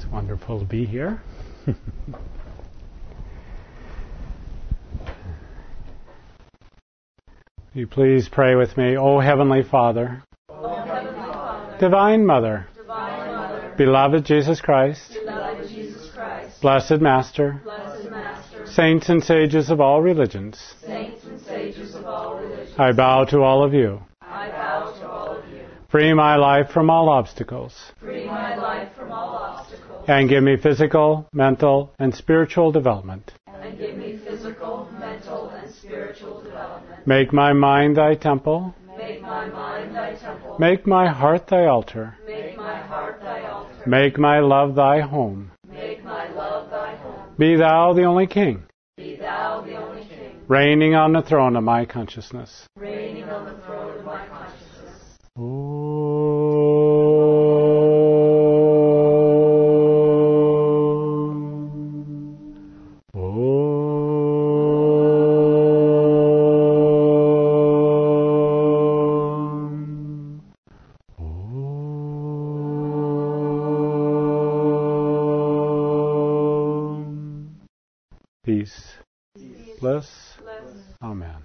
It's wonderful to be here. Will you please pray with me? O Heavenly Father, Divine Mother, beloved Jesus Christ, Blessed Master, Saints and sages of all religions, I bow to all of you. Free my life from all obstacles. And give me physical, mental, and spiritual development. Make my mind thy temple. Make my heart thy altar. Make my love thy home. Be thou the only King. Reigning on the throne of my consciousness. Peace, bliss, Amen.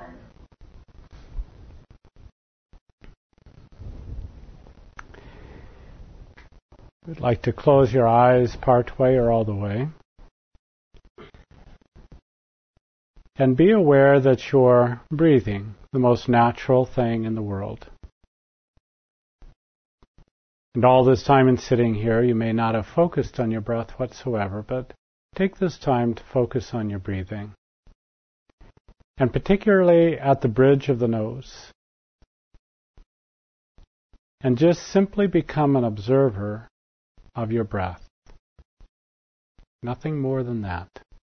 We'd like to close your eyes part way or all the way. And be aware that you're breathing, the most natural thing in the world. And all this time in sitting here, you may not have focused on your breath whatsoever, but take this time to focus on your breathing. And particularly at the bridge of the nose. And just simply become an observer of your breath. Nothing more than that.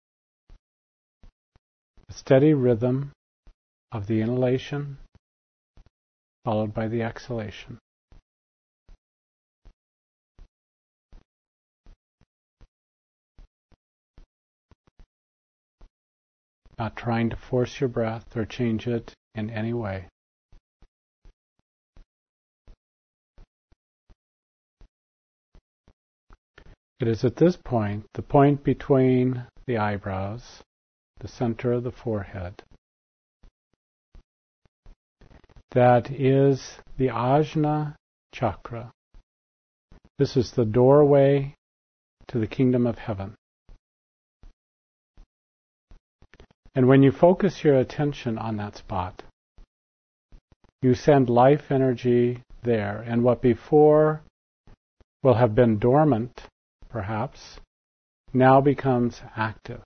A steady rhythm of the inhalation followed by the exhalation. Not trying to force your breath or change it in any way. It is at this point, the point between the eyebrows, the center of the forehead, that is the Ajna chakra. This is the doorway to the kingdom of heaven. And when you focus your attention on that spot, you send life energy there, and what before will have been dormant, perhaps, now becomes active.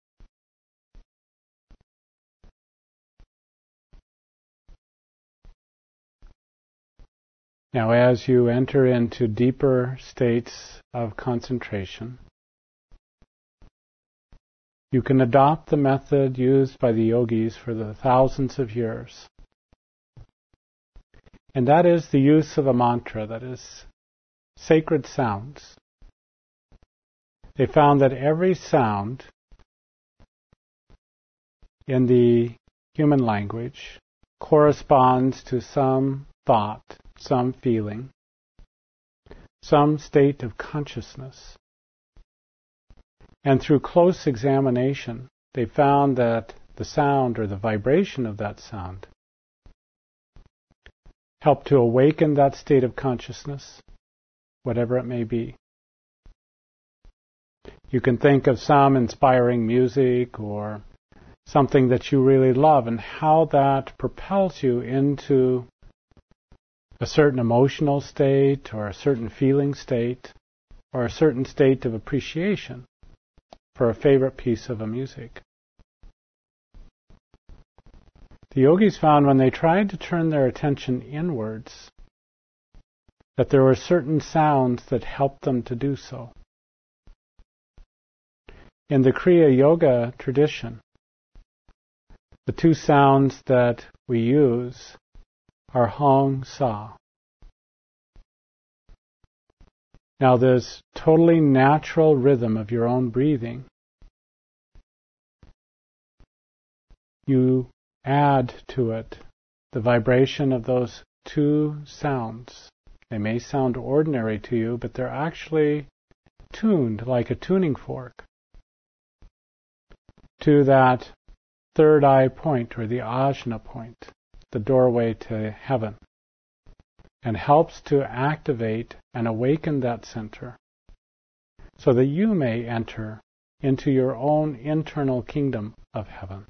Now, as you enter into deeper states of concentration, you can adopt the method used by the yogis for the thousands of years. And that is the use of a mantra, that is sacred sounds. They found that every sound in the human language corresponds to some thought, some feeling, some state of consciousness. And through close examination, they found that the sound or the vibration of that sound helped to awaken that state of consciousness, whatever it may be. You can think of some inspiring music or something that you really love and how that propels you into a certain emotional state or a certain feeling state or a certain state of appreciation for a favorite piece of a music. The yogis found when they tried to turn their attention inwards that there were certain sounds that helped them to do so. In the Kriya Yoga tradition, the two sounds that we use are Hong Sa. Now, this totally natural rhythm of your own breathing, you add to it the vibration of those two sounds. They may sound ordinary to you, but they're actually tuned like a tuning fork to that third eye point, or the ajna point, the doorway to heaven, and helps to activate and awaken that center so that you may enter into your own internal kingdom of heaven.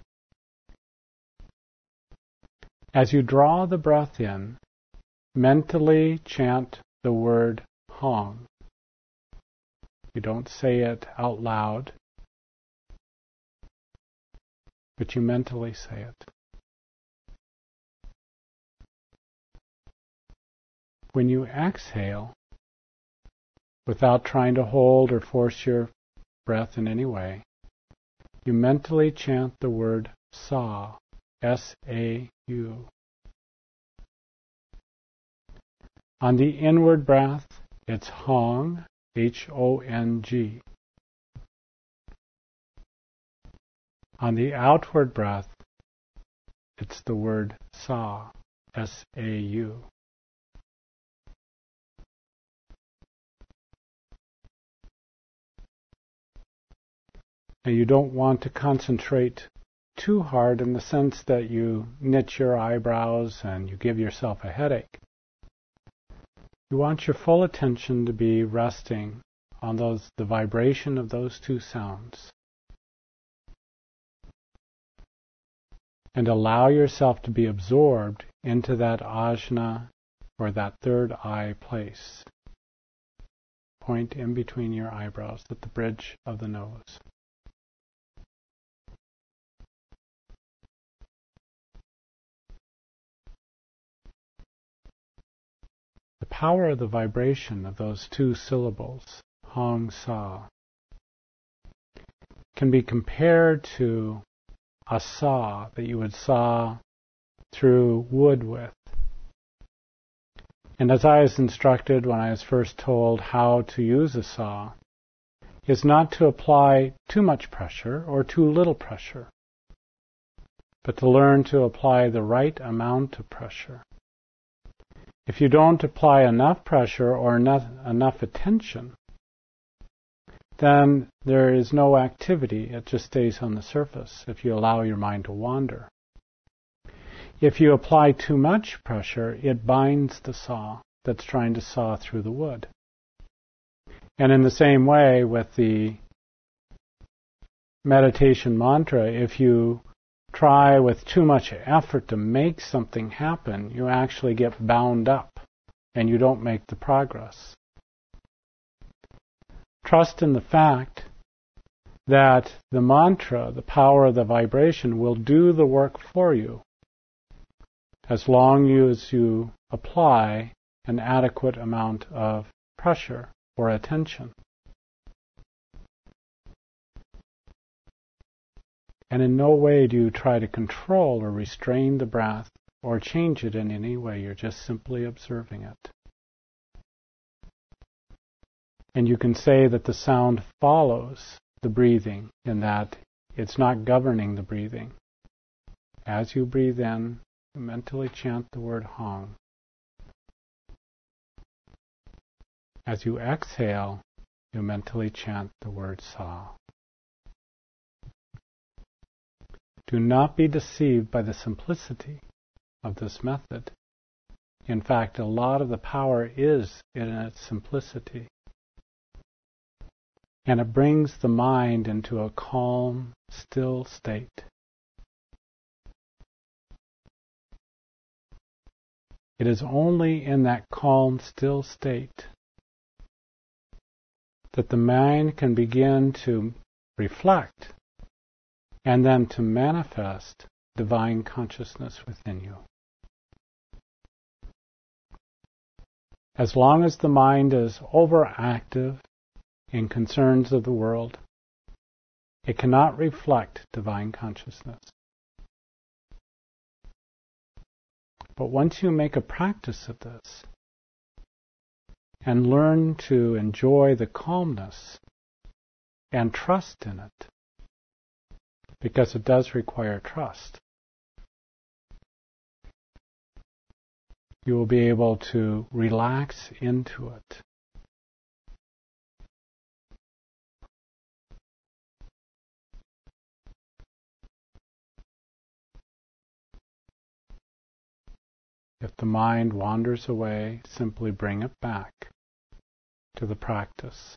As you draw the breath in, mentally chant the word Hong. You don't say it out loud, but you mentally say it. When you exhale, without trying to hold or force your breath in any way, you mentally chant the word Sa, S-A-U. On the inward breath, it's Hong, H-O-N-G. On the outward breath, it's the word Sa, S-A-U. Now you don't want to concentrate too hard in the sense that you knit your eyebrows and you give yourself a headache. You want your full attention to be resting on the vibration of those two sounds. And allow yourself to be absorbed into that ajna, or that third eye place. Point in between your eyebrows at the bridge of the nose. The power of the vibration of those two syllables, Hong Sa, can be compared to a saw that you would saw through wood with. And as I was instructed when I was first told how to use a saw, is not to apply too much pressure or too little pressure, but to learn to apply the right amount of pressure. If you don't apply enough pressure or enough attention, then there is no activity. It just stays on the surface if you allow your mind to wander. If you apply too much pressure, it binds the saw that's trying to saw through the wood. And in the same way with the meditation mantra, if you try with too much effort to make something happen, you actually get bound up and you don't make the progress. Trust in the fact that the mantra, the power of the vibration, will do the work for you as long as you apply an adequate amount of pressure or attention. And in no way do you try to control or restrain the breath or change it in any way. You're just simply observing it. And you can say that the sound follows the breathing in that it's not governing the breathing. As you breathe in, you mentally chant the word Hong. As you exhale, you mentally chant the word Sa. Do not be deceived by the simplicity of this method. In fact, a lot of the power is in its simplicity. And it brings the mind into a calm, still state. It is only in that calm, still state that the mind can begin to reflect and then to manifest divine consciousness within you. As long as the mind is overactive in concerns of the world, it cannot reflect divine consciousness. But once you make a practice of this and learn to enjoy the calmness and trust in it, because it does require trust, you will be able to relax into it If the mind wanders away, simply bring it back to the practice.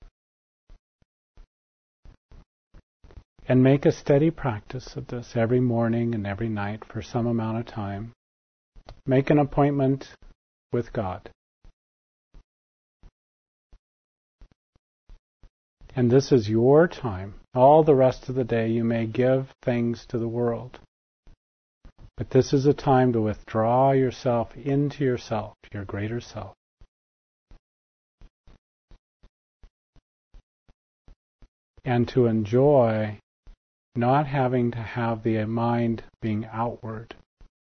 And make a steady practice of this every morning and every night for some amount of time. Make an appointment with God. And this is your time. All the rest of the day you may give things to the world. But this is a time to withdraw yourself into yourself, your greater self. And to enjoy not having to have the mind being outward,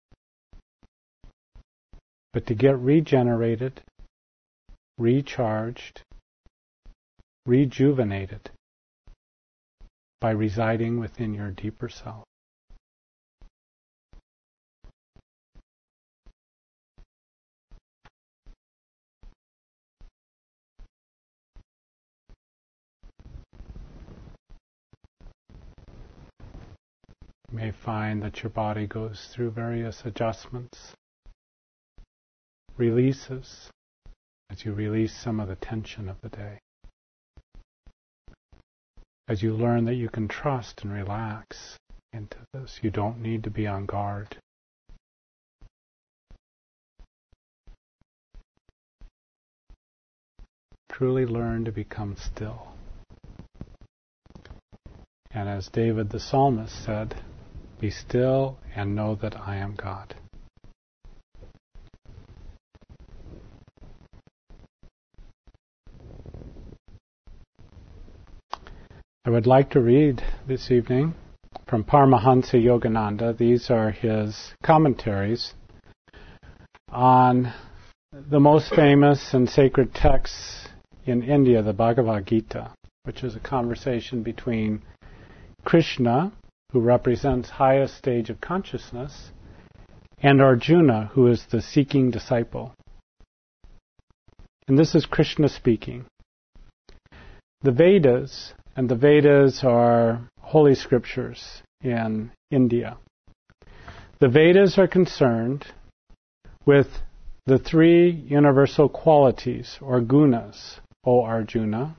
but to get regenerated, recharged, rejuvenated by residing within your deeper self. You may find that your body goes through various adjustments, releases, as you release some of the tension of the day. As you learn that you can trust and relax into this, you don't need to be on guard. Truly learn to become still. And as David the psalmist said, be still and know that I am God. I would like to read this evening from Paramahansa Yogananda. These are his commentaries on the most famous and sacred texts in India, the Bhagavad Gita, which is a conversation between Krishna, who represents highest stage of consciousness, and Arjuna, who is the seeking disciple. And this is Krishna speaking. The Vedas, and the Vedas are holy scriptures in India. The Vedas are concerned with the three universal qualities, or gunas, O Arjuna.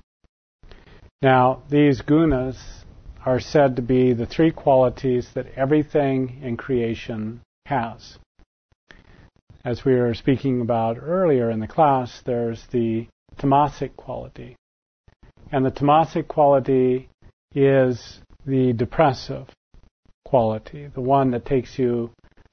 Now, these gunas are said to be the three qualities that everything in creation has. As we were speaking about earlier in the class, there's the tamasic quality. And the tamasic quality is the depressive quality, the one that takes you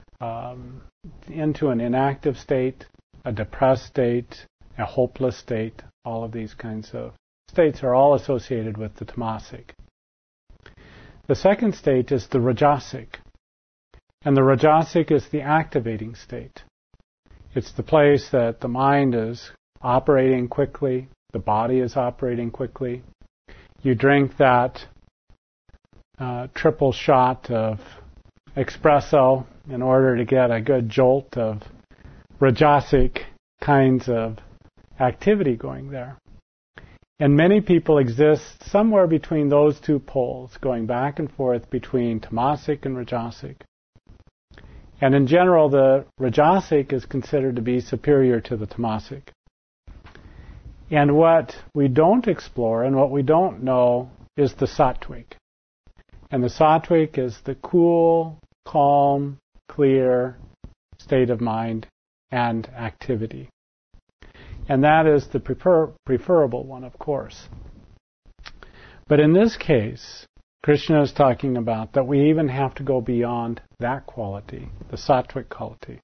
into an inactive state, a depressed state, a hopeless state. All of these kinds of states are all associated with the tamasic. The second state is the rajasic. And the rajasic is the activating state. It's the place that the mind is operating quickly, the body is operating quickly. You drink that triple shot of espresso in order to get a good jolt of rajasic kinds of activity going there. And many people exist somewhere between those two poles, going back and forth between tamasic and rajasic. And in general, the rajasic is considered to be superior to the tamasic. And what we don't explore and what we don't know is the sattvic. And the sattvic is the cool, calm, clear state of mind and activity. And that is the preferable one, of course. But in this case, Krishna is talking about that we even have to go beyond that quality, the sattvic quality.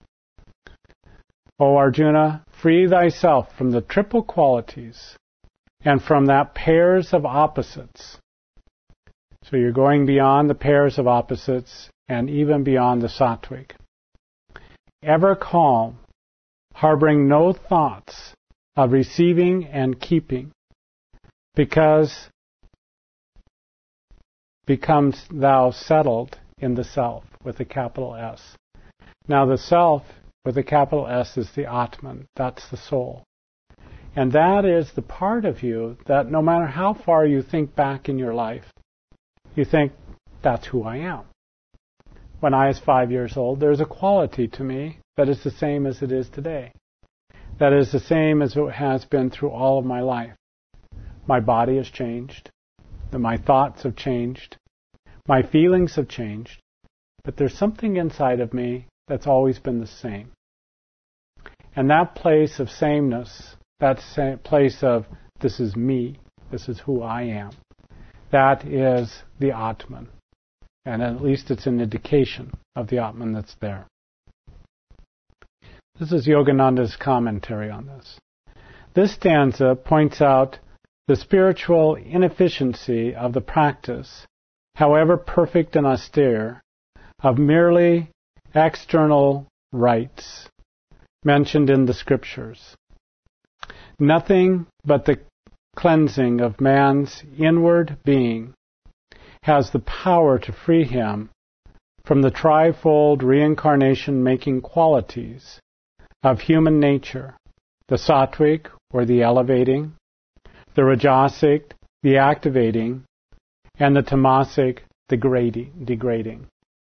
O Arjuna, free thyself from the triple qualities and from that pairs of opposites. So you're going beyond the pairs of opposites and even beyond the sattvic. Ever calm, harboring no thoughts of receiving and keeping, because becomes thou settled in the self with a capital S. Now the self with a capital S is the Atman, that's the soul. And that is the part of you that no matter how far you think back in your life, you think, that's who I am. When I was 5 years old, there's a quality to me but it's the same as it is today. That is the same as it has been through all of my life. My body has changed. My thoughts have changed. My feelings have changed. But there's something inside of me that's always been the same. And that place of sameness, that place of this is me, this is who I am, that is the Atman. And at least it's an indication of the Atman that's there. This is Yogananda's commentary on this. This stanza points out the spiritual inefficiency of the practice, however perfect and austere, of merely external rites mentioned in the scriptures. Nothing but the cleansing of man's inward being has the power to free him from the trifold reincarnation-making qualities of human nature, the sattvic, or the elevating, the rajasic, the activating, and the tamasic, the degrading.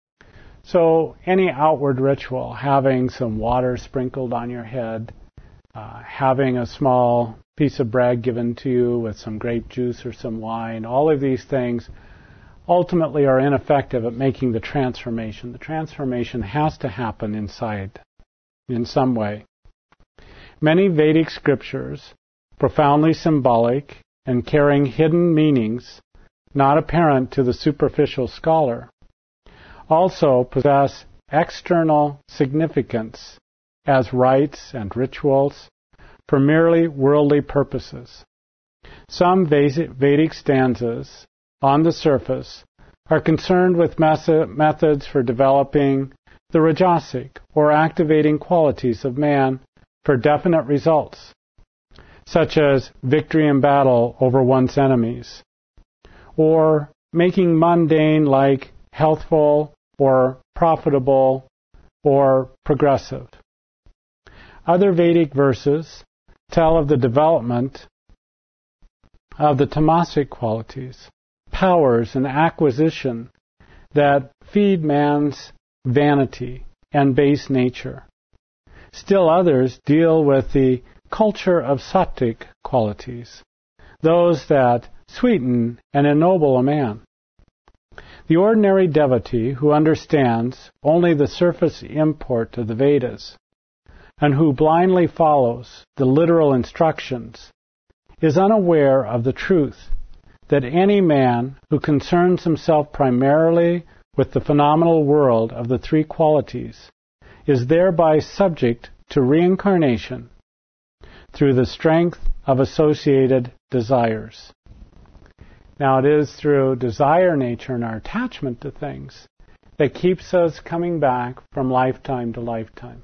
So any outward ritual, having some water sprinkled on your head, having a small piece of bread given to you with some grape juice or some wine, all of these things ultimately are ineffective at making the transformation. The transformation has to happen inside in some way. Many Vedic scriptures, profoundly symbolic and carrying hidden meanings not apparent to the superficial scholar, also possess external significance as rites and rituals for merely worldly purposes. Some Vedic stanzas, on the surface, are concerned with methods for developing the rajasic or activating qualities of man for definite results, such as victory in battle over one's enemies, or making mundane like healthful or profitable or progressive. Other Vedic verses tell of the development of the tamasic qualities, powers and acquisition that feed man's vanity and base nature. Still others deal with the culture of sattvic qualities, those that sweeten and ennoble a man. The ordinary devotee who understands only the surface import of the Vedas and who blindly follows the literal instructions is unaware of the truth that any man who concerns himself primarily with the phenomenal world of the three qualities is thereby subject to reincarnation through the strength of associated desires. Now it is through desire nature and our attachment to things that keeps us coming back from lifetime to lifetime.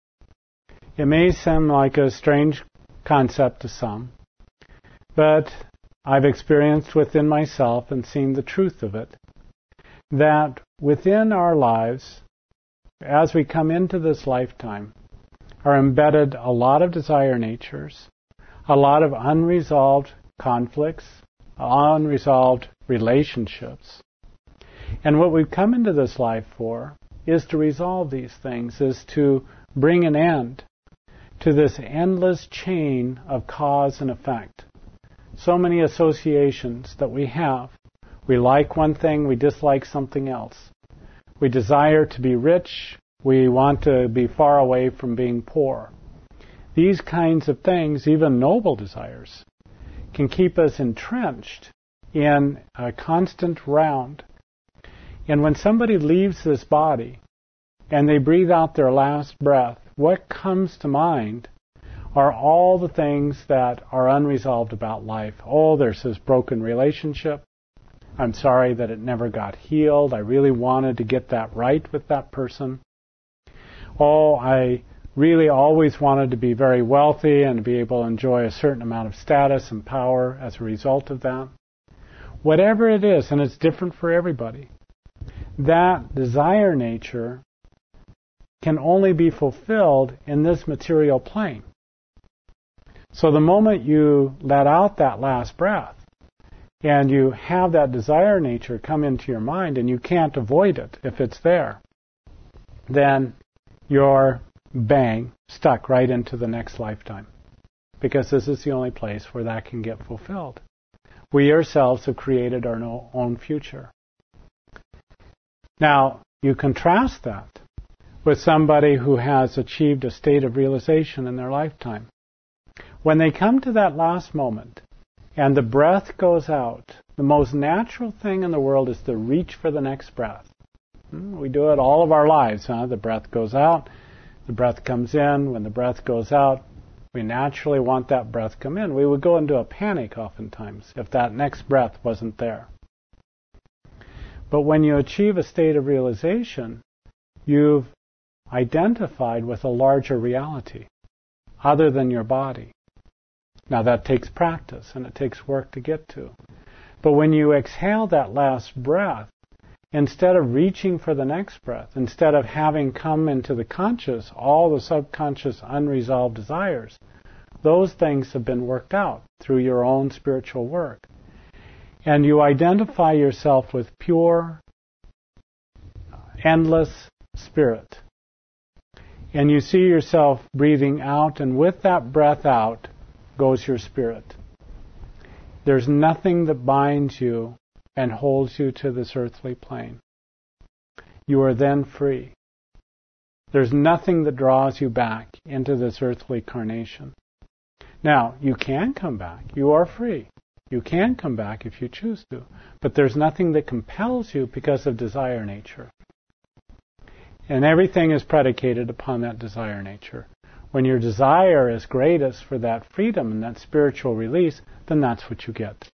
It may seem like a strange concept to some, but I've experienced within myself and seen the truth of it, that within our lives, as we come into this lifetime, are embedded a lot of desire natures, a lot of unresolved conflicts, unresolved relationships. And what we've come into this life for is to resolve these things, is to bring an end to this endless chain of cause and effect. So many associations that we have. We like one thing, we dislike something else. We desire to be rich, we want to be far away from being poor. These kinds of things, even noble desires, can keep us entrenched in a constant round. And when somebody leaves this body and they breathe out their last breath, what comes to mind are all the things that are unresolved about life. Oh, there's this broken relationship. I'm sorry that it never got healed. I really wanted to get that right with that person. Oh, I really always wanted to be very wealthy and to be able to enjoy a certain amount of status and power as a result of that. Whatever it is, and it's different for everybody, that desire nature can only be fulfilled in this material plane. So the moment you let out that last breath and you have that desire nature come into your mind and you can't avoid it if it's there, then you're bang, stuck right into the next lifetime. Because this is the only place where that can get fulfilled. We ourselves have created our own future. Now, you contrast that with somebody who has achieved a state of realization in their lifetime. When they come to that last moment and the breath goes out, the most natural thing in the world is to reach for the next breath. We do it all of our lives. The breath goes out, the breath comes in. When the breath goes out, we naturally want that breath to come in. We would go into a panic oftentimes if that next breath wasn't there. But when you achieve a state of realization, you've identified with a larger reality other than your body. Now that takes practice and it takes work to get to. But when you exhale that last breath, instead of reaching for the next breath, instead of having come into the conscious, all the subconscious unresolved desires, those things have been worked out through your own spiritual work. And you identify yourself with pure, endless spirit. And you see yourself breathing out, and with that breath out goes your spirit. There's nothing that binds you and holds you to this earthly plane. You are then free. There's nothing that draws you back into this earthly carnation. Now, you can come back. You are free. You can come back if you choose to. But there's nothing that compels you because of desire nature. And everything is predicated upon that desire nature. When your desire is greatest for that freedom and that spiritual release, then that's what you get.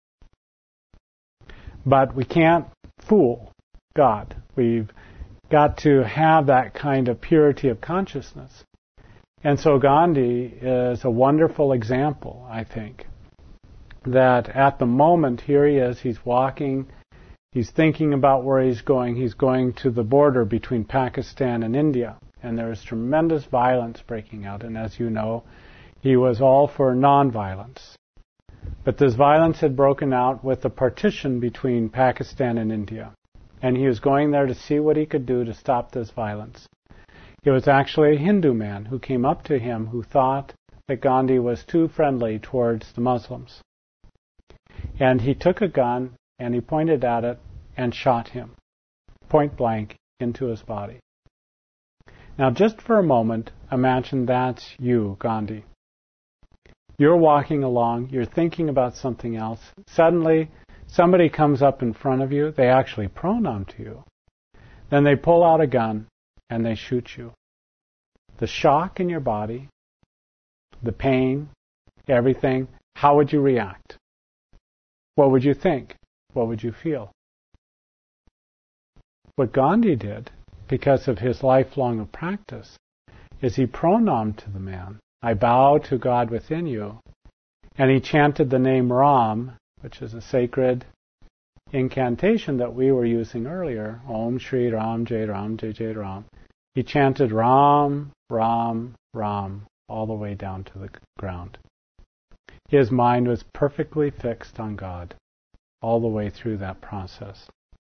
But we can't fool God. We've got to have that kind of purity of consciousness. And so Gandhi is a wonderful example, I think, that at the moment, here he is, he's walking, he's thinking about where he's going. He's going to the border between Pakistan and India, and there is tremendous violence breaking out. And as you know, he was all for nonviolence. But this violence had broken out with the partition between Pakistan and India. And he was going there to see what he could do to stop this violence. It was actually a Hindu man who came up to him who thought that Gandhi was too friendly towards the Muslims. And he took a gun and he pointed at it and shot him, point blank, into his body. Now just for a moment, imagine that's you, Gandhi. You're walking along, you're thinking about something else. Suddenly, somebody comes up in front of you, they actually pronoun to you. Then they pull out a gun and they shoot you. The shock in your body, the pain, everything, how would you react? What would you think? What would you feel? What Gandhi did, because of his lifelong of practice, is he pronouned to the man, I bow to God within you. And he chanted the name Ram, which is a sacred incantation that we were using earlier. Om Shri Ram Jai Ram Jai Jai Ram. He chanted Ram, Ram, Ram, all the way down to the ground. His mind was perfectly fixed on God all the way through that process.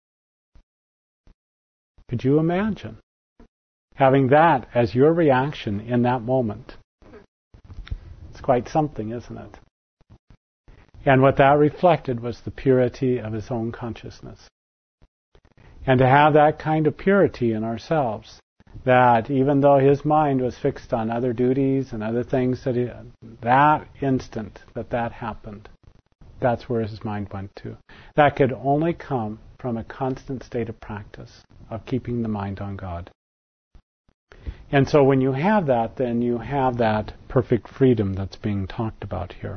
Could you imagine having that as your reaction in that moment? It's quite something, isn't it? And what that reflected was the purity of his own consciousness. And to have that kind of purity in ourselves, that even though his mind was fixed on other duties and other things, that instant that happened, that's where his mind went to. That could only come from a constant state of practice, of keeping the mind on God. And so when you have that, then you have that perfect freedom that's being talked about here.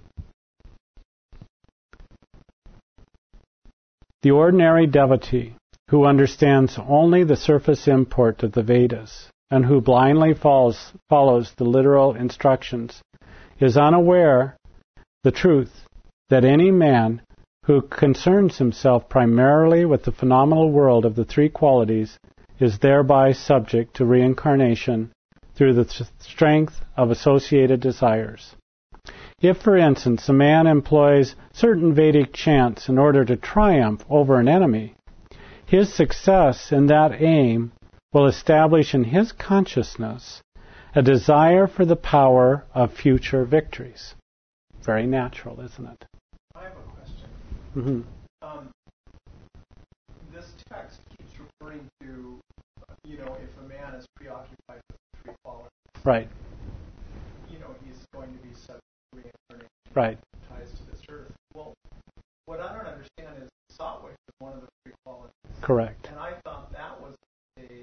The ordinary devotee who understands only the surface import of the Vedas and who blindly follows the literal instructions is unaware the truth that any man who concerns himself primarily with the phenomenal world of the three qualities is thereby subject to reincarnation through the strength of associated desires. If, for instance, a man employs certain Vedic chants in order to triumph over an enemy, his success in that aim will establish in his consciousness A desire for the power of future victories. Very natural, isn't it? I have a question. Mm-hmm. This text keeps referring to, if a man is preoccupied with three qualities, Right. He's going to be subject to reincarnation. Right. Ties to this earth. Well, what I don't understand is Satwik is one of the three qualities. Correct. And I thought that was a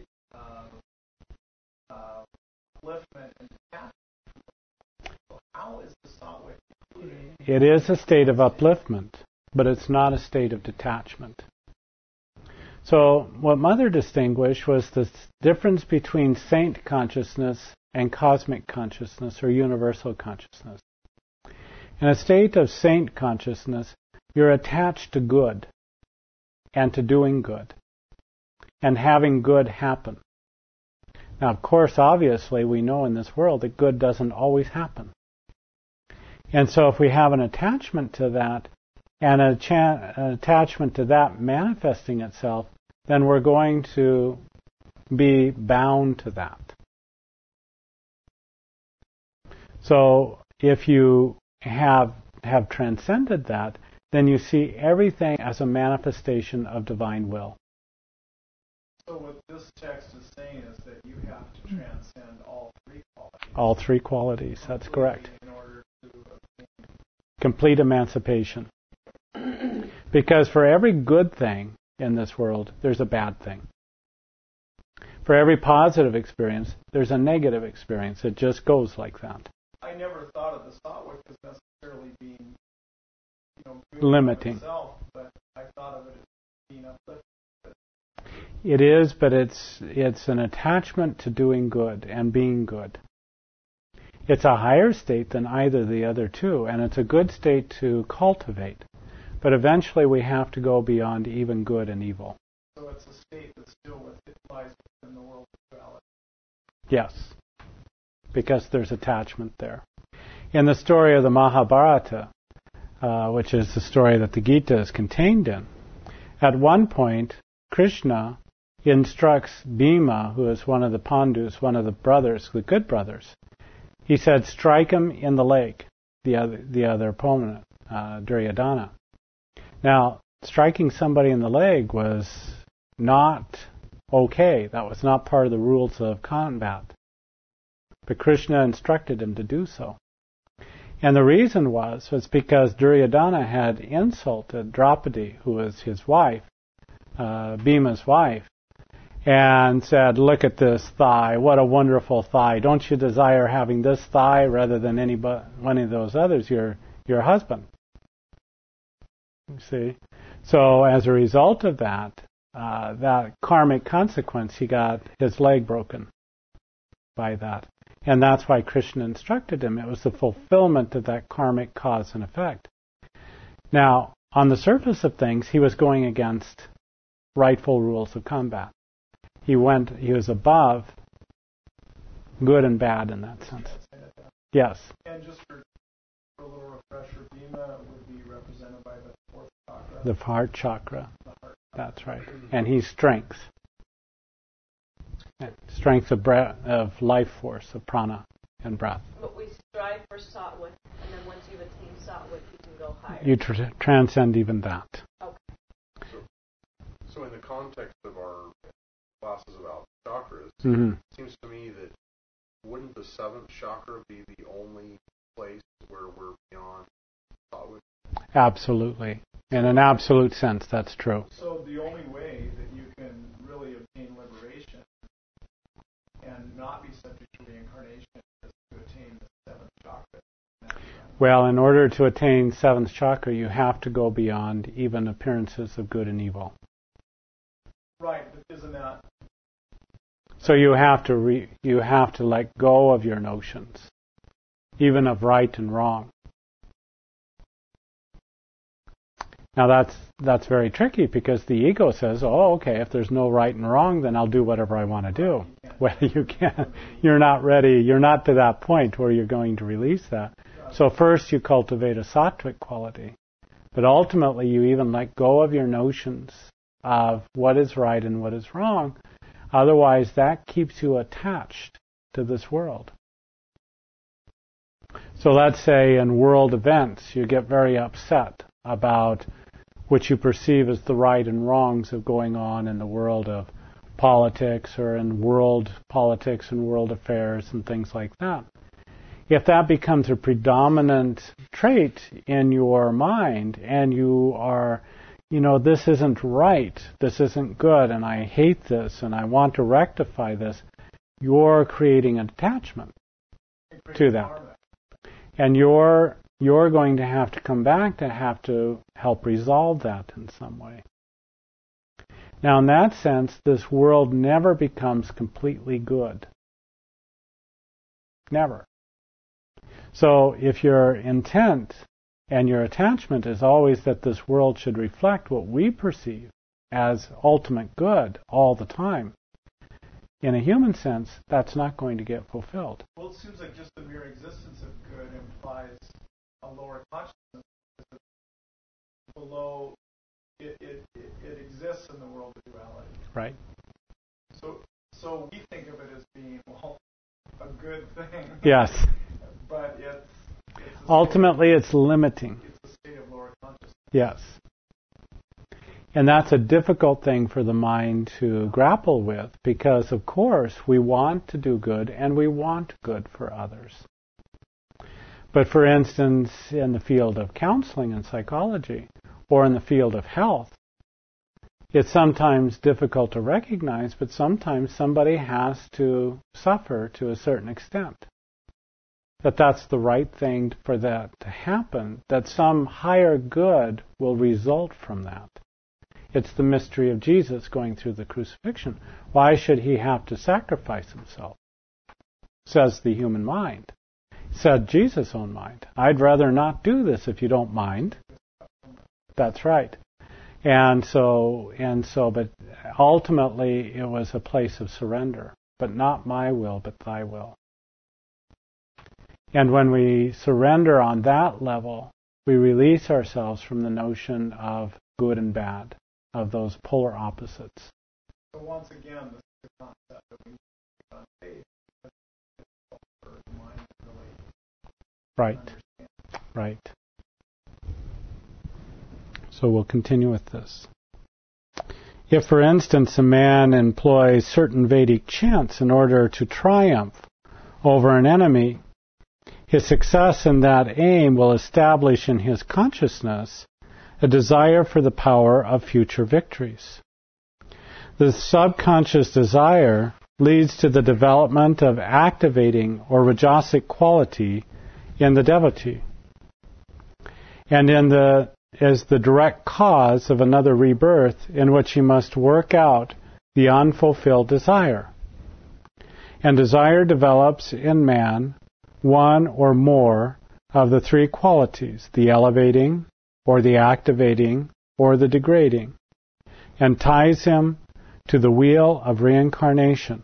upliftment and detachment. So how is the Satwik included? It is a state of upliftment, but it's not a state of detachment. So what Mother distinguished was the difference between saint consciousness and cosmic consciousness or universal consciousness. In a state of saint consciousness, you're attached to good and to doing good and having good happen. Now, of course, obviously, we know in this world that good doesn't always happen. And so if we have an attachment to that and an attachment to that manifesting itself, then we're going to be bound to that. So if you have transcended that, then you see everything as a manifestation of divine will. So what this text is saying is that you have to transcend all three qualities. All three qualities, that's correct. In order to obtain complete emancipation. Because for every good thing in this world, there's a bad thing. For every positive experience, there's a negative experience. It just goes like that. I never thought of the Satwik as necessarily being, good limiting. Itself, but I thought of it as being uplifted. It is, but it's an attachment to doing good and being good. It's a higher state than either of the other two, and it's a good state to cultivate. But eventually we have to go beyond even good and evil. So it's a state that still lies within the world of duality. Yes, because there's attachment there. In the story of the Mahabharata, which is the story that the Gita is contained in, at one point Krishna instructs Bhima, who is one of the Pandus, one of the brothers, the good brothers. He said, strike him in the leg, the other opponent, Duryodhana. Now, striking somebody in the leg was not okay. That was not part of the rules of combat. But Krishna instructed him to do so. And the reason was because Duryodhana had insulted Draupadi, who was his wife, Bhima's wife, and said, look at this thigh, what a wonderful thigh. Don't you desire having this thigh rather than one of those others, your husband? You see? So as a result of that karmic consequence, he got his leg broken by that. And that's why Krishna instructed him. It was the fulfillment of that karmic cause and effect. Now, on the surface of things, he was going against rightful rules of combat. He was above good and bad in that sense. Yes. And just for a little refresher, Bhima would be represented by the fourth chakra. The heart chakra. That's right. And he's strength. Strength of breath, of life force, of prana and breath. But we strive for Satwik, and then once you've attained Satwik, you can go higher. You transcend even that. Okay. So in the context of our classes about chakras, it seems to me that wouldn't the seventh chakra be the only place where we're beyond Satwik? Absolutely. In an absolute sense, that's true. So the only way that you can really obtain liberation and not be subject to reincarnation is to attain the seventh chakra. Well, in order to attain seventh chakra, you have to go beyond even appearances of good and evil. Right, but isn't that? So you have to let go of your notions, even of right and wrong. Now that's very tricky because the ego says, "Oh, okay, if there's no right and wrong, then I'll do whatever I want to do." Well, you can't. You're not ready. You're not to that point where you're going to release that. So first you cultivate a sattvic quality, but ultimately you even let go of your notions of what is right and what is wrong. Otherwise, that keeps you attached to this world. So let's say in world events you get very upset about what you perceive as the right and wrongs of going on in the world of politics or in world politics and world affairs and things like that. If that becomes a predominant trait in your mind and you are, this isn't right, this isn't good, and I hate this and I want to rectify this, you're creating an attachment to that. And you're going to have to come back to have to help resolve that in some way. Now, in that sense, this world never becomes completely good. Never. So if your intent and your attachment is always that this world should reflect what we perceive as ultimate good all the time, in a human sense, that's not going to get fulfilled. Well, it seems like just the mere existence of good implies a lower consciousness. Below, it exists in the world of duality. Right. So we think of it as being, a good thing. Yes. But it's ultimately it's limiting. It's a state of lower consciousness. Yes. And that's a difficult thing for the mind to grapple with because, of course, we want to do good and we want good for others. But for instance, in the field of counseling and psychology, or in the field of health, it's sometimes difficult to recognize, but sometimes somebody has to suffer to a certain extent. That's the right thing for that to happen, that some higher good will result from that. It's the mystery of Jesus going through the crucifixion. Why should he have to sacrifice himself? Says the human mind. Said Jesus' own mind. I'd rather not do this if you don't mind. That's right. And so, but ultimately it was a place of surrender. But not my will, but thy will. And when we surrender on that level, we release ourselves from the notion of good and bad, of those polar opposites. So once again, this is the concept that we on faith, for the mind to really understand. Right. So we'll continue with this. If, for instance, a man employs certain Vedic chants in order to triumph over an enemy, his success in that aim will establish in his consciousness a desire for the power of future victories. The subconscious desire leads to the development of activating or rajasic quality in the devotee, and as the direct cause of another rebirth in which he must work out the unfulfilled desire. And desire develops in man one or more of the three qualities, the elevating, or the activating, or the degrading, and ties him to the wheel of reincarnation.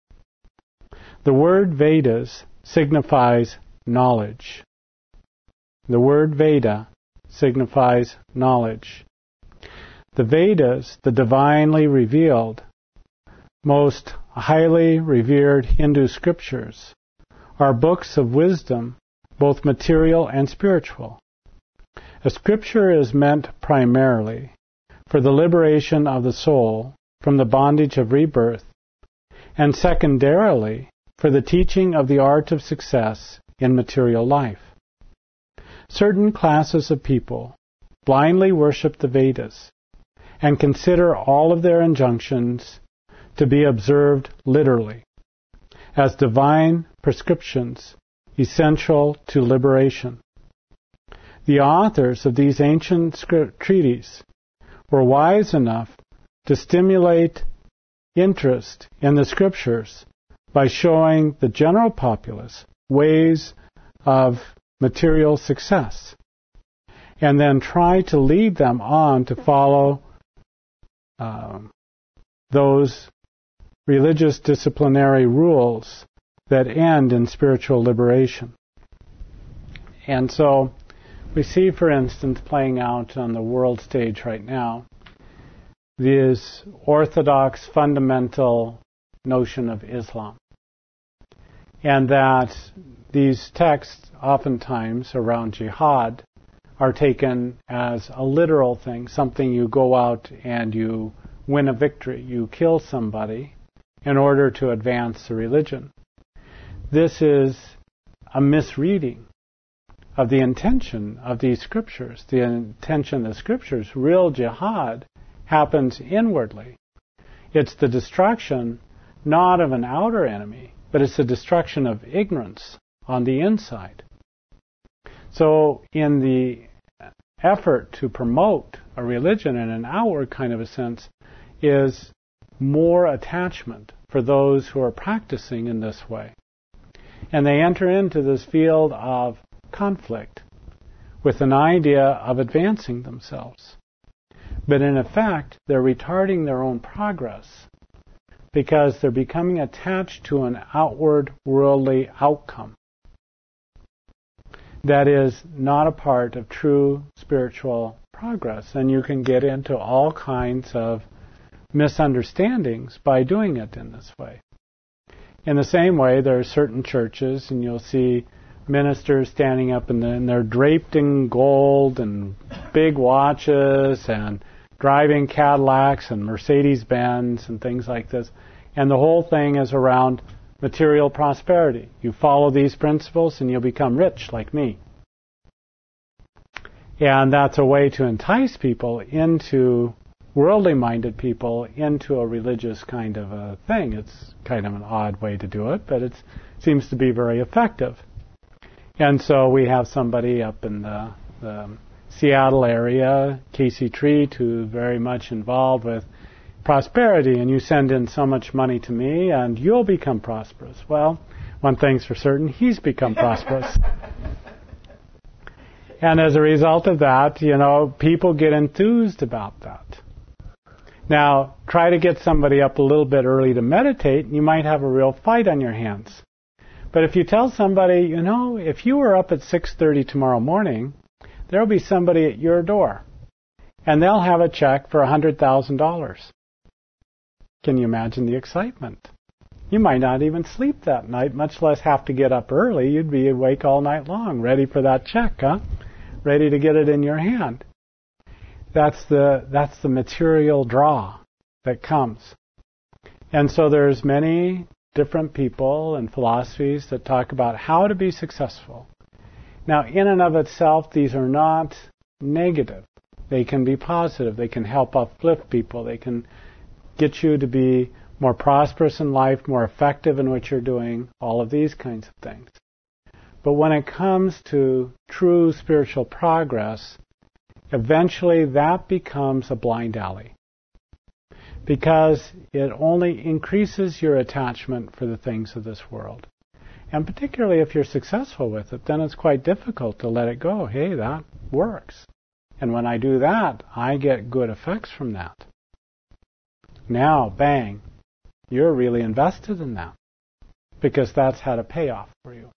The word Vedas signifies knowledge. The word Veda signifies knowledge. The Vedas, the divinely revealed, most highly revered Hindu scriptures, are books of wisdom, both material and spiritual. A scripture is meant primarily for the liberation of the soul from the bondage of rebirth, and secondarily for the teaching of the art of success in material life. Certain classes of people blindly worship the Vedas and consider all of their injunctions to be observed literally, as divine prescriptions essential to liberation. The authors of these ancient treatises were wise enough to stimulate interest in the scriptures by showing the general populace ways of material success, and then try to lead them on to follow those religious disciplinary rules that end in spiritual liberation. And so we see, for instance, playing out on the world stage right now, this orthodox fundamental notion of Islam. and that these texts oftentimes around jihad are taken as a literal thing, something you go out and you win a victory, you kill somebody in order to advance the religion. This is a misreading of the intention of these scriptures. The intention of the scriptures, real jihad, happens inwardly. It's the destruction not of an outer enemy, but it's the destruction of ignorance on the inside. So in the effort to promote a religion in an outward kind of a sense is more attachment for those who are practicing in this way. And they enter into this field of conflict with an idea of advancing themselves. But in effect, they're retarding their own progress because they're becoming attached to an outward worldly outcome that is not a part of true spiritual progress. And you can get into all kinds of misunderstandings by doing it in this way. In the same way, there are certain churches, and you'll see ministers standing up and they're draped in gold and big watches and driving Cadillacs and Mercedes-Benz and things like this. And the whole thing is around material prosperity. You follow these principles and you'll become rich like me. And that's a way to entice people into, worldly-minded people, into a religious kind of a thing. It's kind of an odd way to do it, but it seems to be very effective. And so we have somebody up in the Seattle area, Casey Treat, who's very much involved with prosperity, and you send in so much money to me and you'll become prosperous. Well, one thing's for certain, he's become prosperous. And as a result of that, people get enthused about that. Now, try to get somebody up a little bit early to meditate, and you might have a real fight on your hands. But if you tell somebody, if you were up at 6:30 tomorrow morning, there'll be somebody at your door, and they'll have a check for $100,000. Can you imagine the excitement? You might not even sleep that night, much less have to get up early. You'd be awake all night long, ready for that check, ready to get it in your hand. That's the material draw that comes. And so there's many different people and philosophies that talk about how to be successful. Now, in and of itself, these are not negative. They can be positive. They can help uplift people. They can get you to be more prosperous in life, more effective in what you're doing, all of these kinds of things. But when it comes to true spiritual progress, eventually that becomes a blind alley, because it only increases your attachment for the things of this world. And particularly if you're successful with it, then it's quite difficult to let it go. Hey, that works. And when I do that, I get good effects from that. Now, bang, you're really invested in that, because that's had a payoff for you.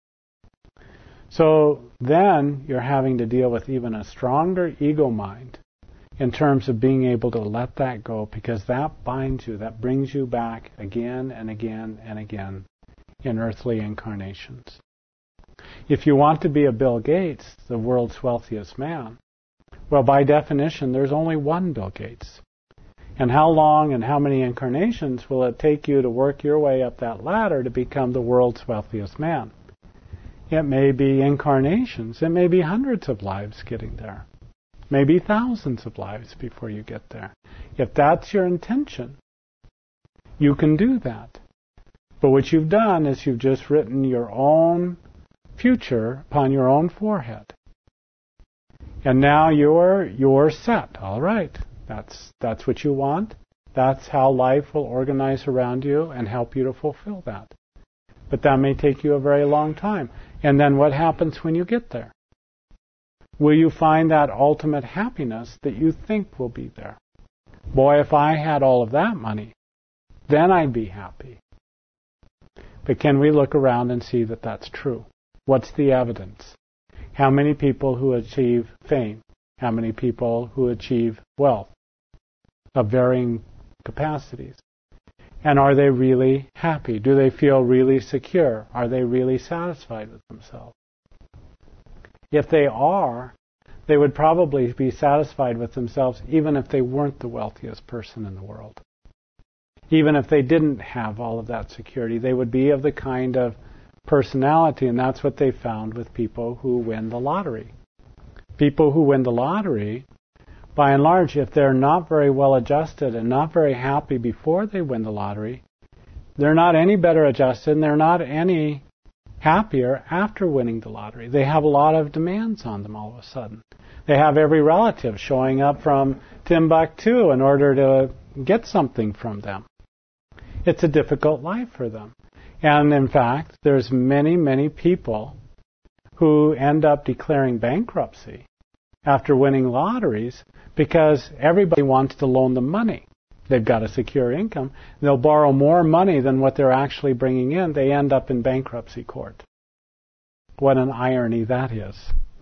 So then you're having to deal with even a stronger ego mind in terms of being able to let that go, because that binds you, that brings you back again and again and again in earthly incarnations. If you want to be a Bill Gates, the world's wealthiest man, well, by definition, there's only one Bill Gates. And how long and how many incarnations will it take you to work your way up that ladder to become the world's wealthiest man? It may be incarnations. It may be hundreds of lives getting there. Maybe thousands of lives before you get there. If that's your intention, you can do that. But what you've done is you've just written your own future upon your own forehead. And now you're set. All right. That's what you want. That's how life will organize around you and help you to fulfill that. But that may take you a very long time. And then what happens when you get there? Will you find that ultimate happiness that you think will be there? Boy, if I had all of that money, then I'd be happy. But can we look around and see that that's true? What's the evidence? How many people who achieve fame? How many people who achieve wealth of varying capacities? And are they really happy? Do they feel really secure? Are they really satisfied with themselves? If they are, they would probably be satisfied with themselves even if they weren't the wealthiest person in the world. Even if they didn't have all of that security, they would be of the kind of personality, and that's what they found with people who win the lottery. People who win the lottery, by and large, if they're not very well adjusted and not very happy before they win the lottery, they're not any better adjusted and they're not any happier after winning the lottery. They have a lot of demands on them all of a sudden. They have every relative showing up from Timbuktu in order to get something from them. It's a difficult life for them. And in fact, there's many, many people who end up declaring bankruptcy after winning lotteries because everybody wants to loan them money. They've got a secure income. They'll borrow more money than what they're actually bringing in. They end up in bankruptcy court. What an irony that is.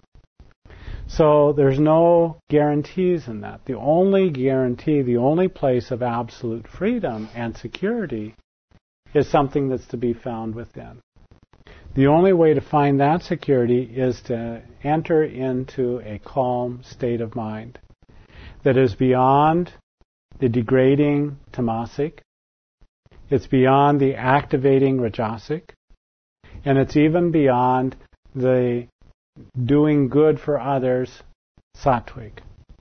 So there's no guarantees in that. The only guarantee, the only place of absolute freedom and security is something that's to be found within. The only way to find that security is to enter into a calm state of mind that is beyond the degrading tamasic, it's beyond the activating rajasic, and it's even beyond the doing good for others sattvic.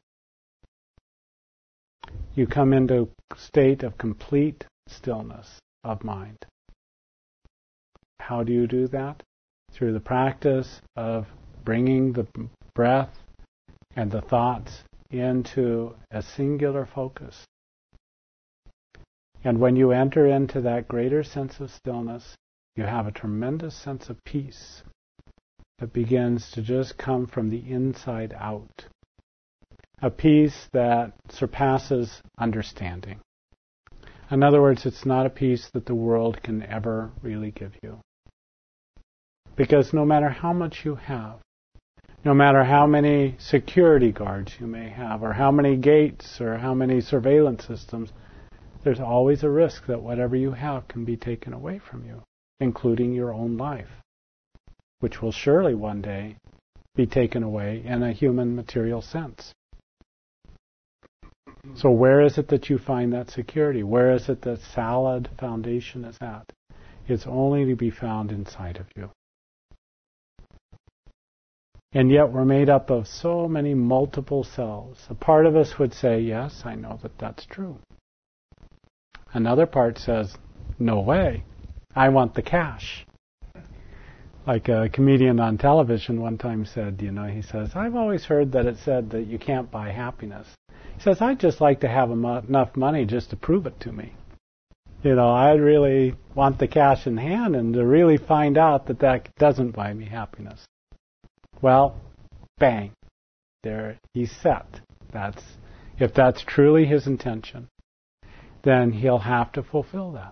You come into a state of complete stillness of mind. How do you do that? Through the practice of bringing the breath and the thoughts into a singular focus. And when you enter into that greater sense of stillness, you have a tremendous sense of peace that begins to just come from the inside out. A peace that surpasses understanding. In other words, it's not a peace that the world can ever really give you. Because no matter how much you have, no matter how many security guards you may have, or how many gates, or how many surveillance systems, there's always a risk that whatever you have can be taken away from you, including your own life, which will surely one day be taken away in a human material sense. So where is it that you find that security? Where is it that solid foundation is at? It's only to be found inside of you. And yet we're made up of so many multiple selves. A part of us would say, yes, I know that that's true. Another part says, no way. I want the cash. Like a comedian on television one time said, he says, I've always heard that it said that you can't buy happiness. He says, I'd just like to have enough money just to prove it to me. I really want the cash in hand and to really find out that that doesn't buy me happiness. Well, bang, there he's set. If that's truly his intention, then he'll have to fulfill that.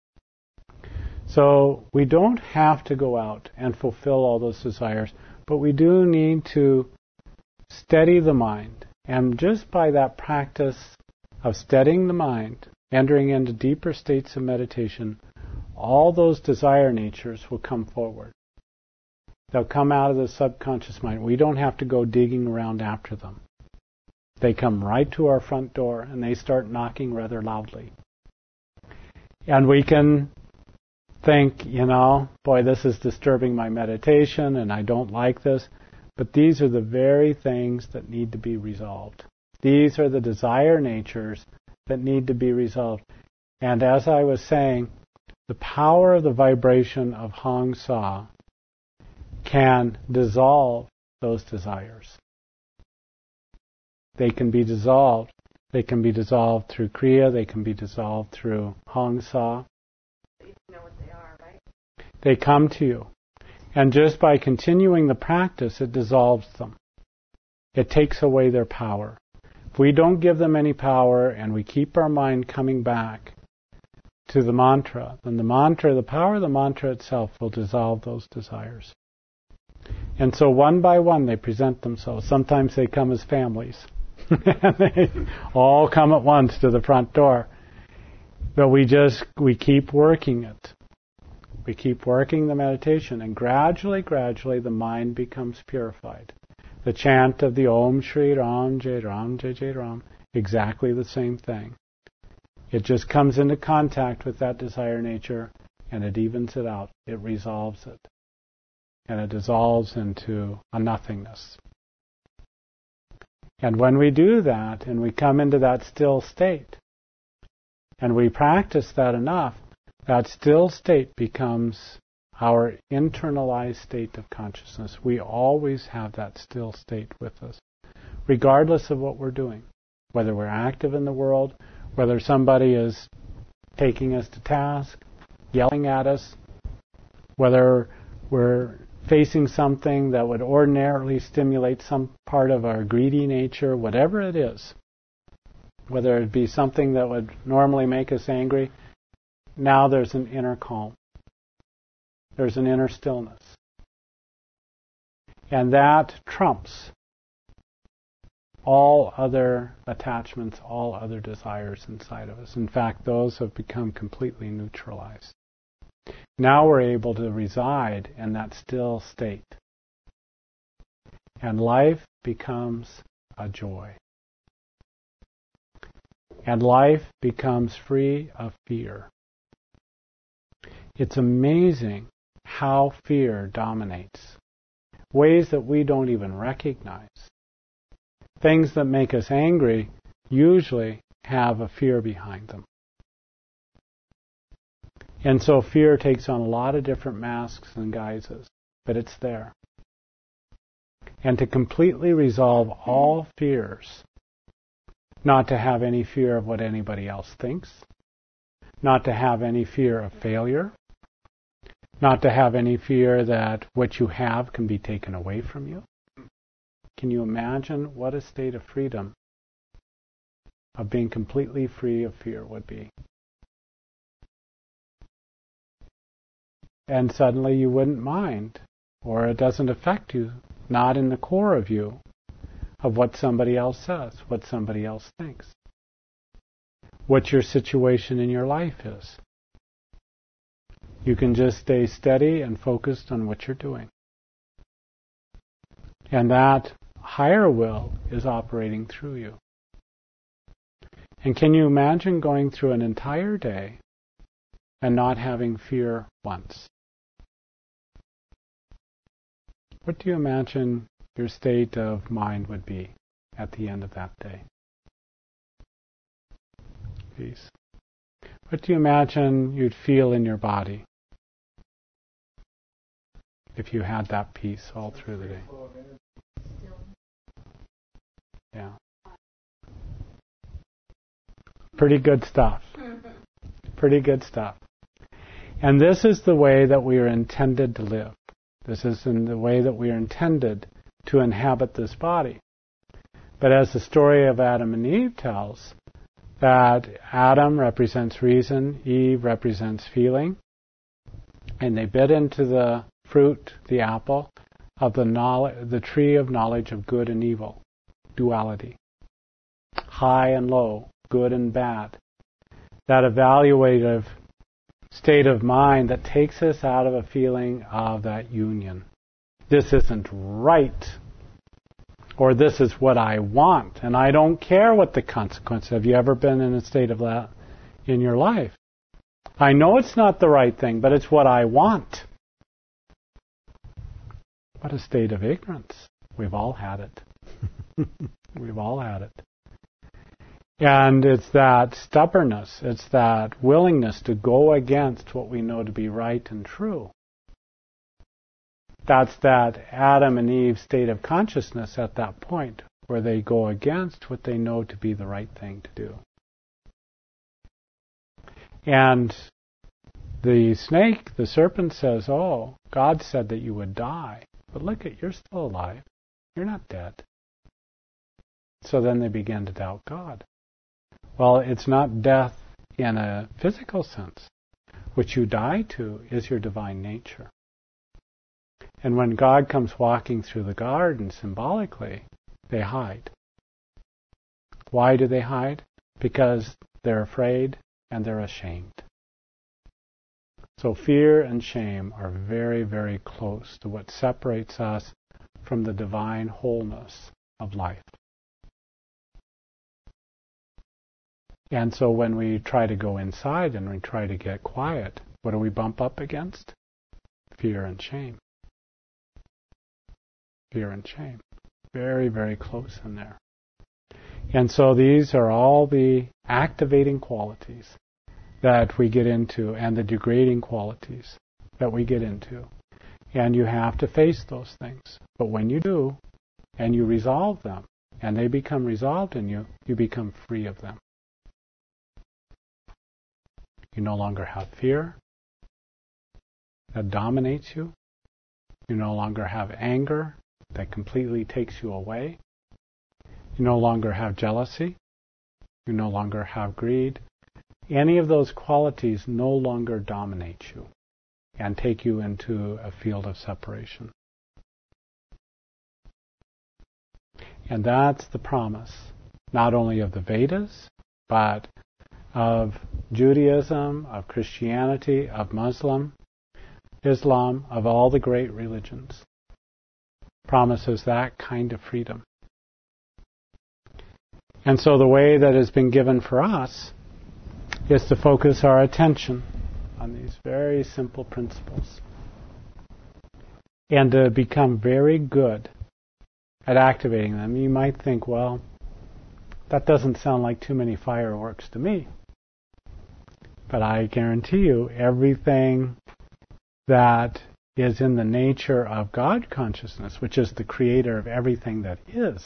So we don't have to go out and fulfill all those desires, but we do need to steady the mind. And just by that practice of steadying the mind, entering into deeper states of meditation, all those desire natures will come forward. They'll come out of the subconscious mind. We don't have to go digging around after them. They come right to our front door and they start knocking rather loudly. And we can think, boy, this is disturbing my meditation and I don't like this. But these are the very things that need to be resolved. These are the desire natures that need to be resolved. And as I was saying, the power of the vibration of Hong Sa can dissolve those desires. They can be dissolved. They can be dissolved through Kriya. They can be dissolved through Hong Sa. You know what they are, right? They come to you. And just by continuing the practice, it dissolves them. It takes away their power. If we don't give them any power and we keep our mind coming back to the mantra, then the power of the mantra itself will dissolve those desires. And so one by one they present themselves. Sometimes they come as families. And they all come at once to the front door. But we keep working it. We keep working the meditation, and gradually, the mind becomes purified. The chant of the Om Shri Ram Jai Ram Jai Jai Ram, exactly the same thing. It just comes into contact with that desire nature, and it evens it out. It resolves it. And it dissolves into a nothingness. And when we do that, and we come into that still state, and we practice that enough, that still state becomes our internalized state of consciousness. We always have that still state with us, regardless of what we're doing. Whether we're active in the world, whether somebody is taking us to task, yelling at us, whether we're facing something that would ordinarily stimulate some part of our greedy nature, whatever it is, whether it be something that would normally make us angry, now there's an inner calm. There's an inner stillness. And that trumps all other attachments, all other desires inside of us. In fact, those have become completely neutralized. Now we're able to reside in that still state. And life becomes a joy. And life becomes free of fear. It's amazing how fear dominates. Ways that we don't even recognize. Things that make us angry usually have a fear behind them. And so fear takes on a lot of different masks and guises, but it's there. And to completely resolve all fears, not to have any fear of what anybody else thinks, not to have any fear of failure, not to have any fear that what you have can be taken away from you. Can you imagine what a state of freedom, of being completely free of fear would be? And suddenly you wouldn't mind, or it doesn't affect you, not in the core of you, of what somebody else says, what somebody else thinks, what your situation in your life is. You can just stay steady and focused on what you're doing. And that higher will is operating through you. And can you imagine going through an entire day and not having fear once? What do you imagine your state of mind would be at the end of that day? Peace. What do you imagine you'd feel in your body if you had that peace all through the day? Yeah. Pretty good stuff. Pretty good stuff. And this is the way that we are intended to live. This is in the way that we are intended to inhabit this body. But as the story of Adam and Eve tells, that Adam represents reason, Eve represents feeling, and they bit into the fruit, the apple, of the tree of knowledge of good and evil, duality, high and low, good and bad. That evaluative state of mind that takes us out of a feeling of that union. This isn't right. Or this is what I want, and I don't care what the consequence. Have you ever been in a state of that in your life? I know it's not the right thing, but it's what I want. What a state of ignorance. We've all had it. We've all had it. And it's that stubbornness, it's that willingness to go against what we know to be right and true. That's that Adam and Eve state of consciousness at that point, where they go against what they know to be the right thing to do. And the snake, the serpent says, oh, God said that you would die. But look at, you're still alive. You're not dead. So then they begin to doubt God. Well, it's not death in a physical sense. What you die to is your divine nature. And when God comes walking through the garden symbolically, they hide. Why do they hide? Because they're afraid and they're ashamed. So fear and shame are very, very close to what separates us from the divine wholeness of life. And so when we try to go inside and we try to get quiet, what do we bump up against? Fear and shame. Fear and shame. Very, very close in there. And so these are all the activating qualities that we get into and the degrading qualities that we get into. And you have to face those things. But when you do, and you resolve them, and they become resolved in you, you become free of them. You no longer have fear that dominates you. You no longer have anger that completely takes you away. You no longer have jealousy. You no longer have greed. Any of those qualities no longer dominate you and take you into a field of separation. And that's the promise, not only of the Vedas, but of Judaism, of Christianity, of Islam, of all the great religions. Promises that kind of freedom. And so the way that has been given for us is to focus our attention on these very simple principles and to become very good at activating them. You might think, well, that doesn't sound like too many fireworks to me. But I guarantee you, everything that is in the nature of God consciousness, which is the creator of everything that is,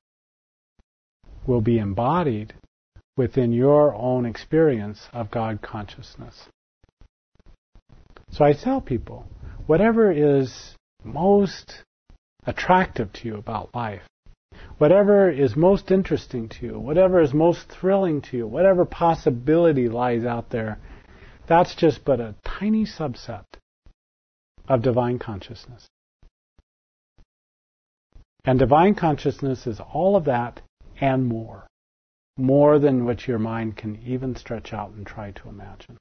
will be embodied within your own experience of God consciousness. So I tell people, whatever is most attractive to you about life, whatever is most interesting to you, whatever is most thrilling to you, whatever possibility lies out there, that's just but a tiny subset of divine consciousness. And divine consciousness is all of that and more than what your mind can even stretch out and try to imagine.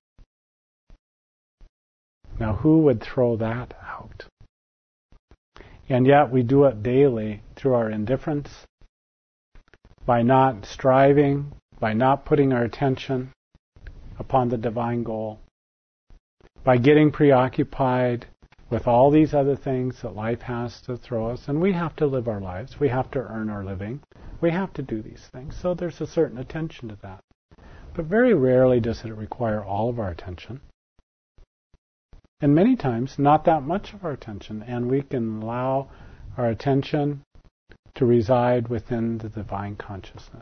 Now, who would throw that out? And yet we do it daily through our indifference, by not striving, by not putting our attention upon the divine goal, by getting preoccupied with all these other things that life has to throw us. And we have to live our lives. We have to earn our living. We have to do these things. So there's a certain attention to that. But very rarely does it require all of our attention. And many times, not that much of our attention. And we can allow our attention to reside within the divine consciousness.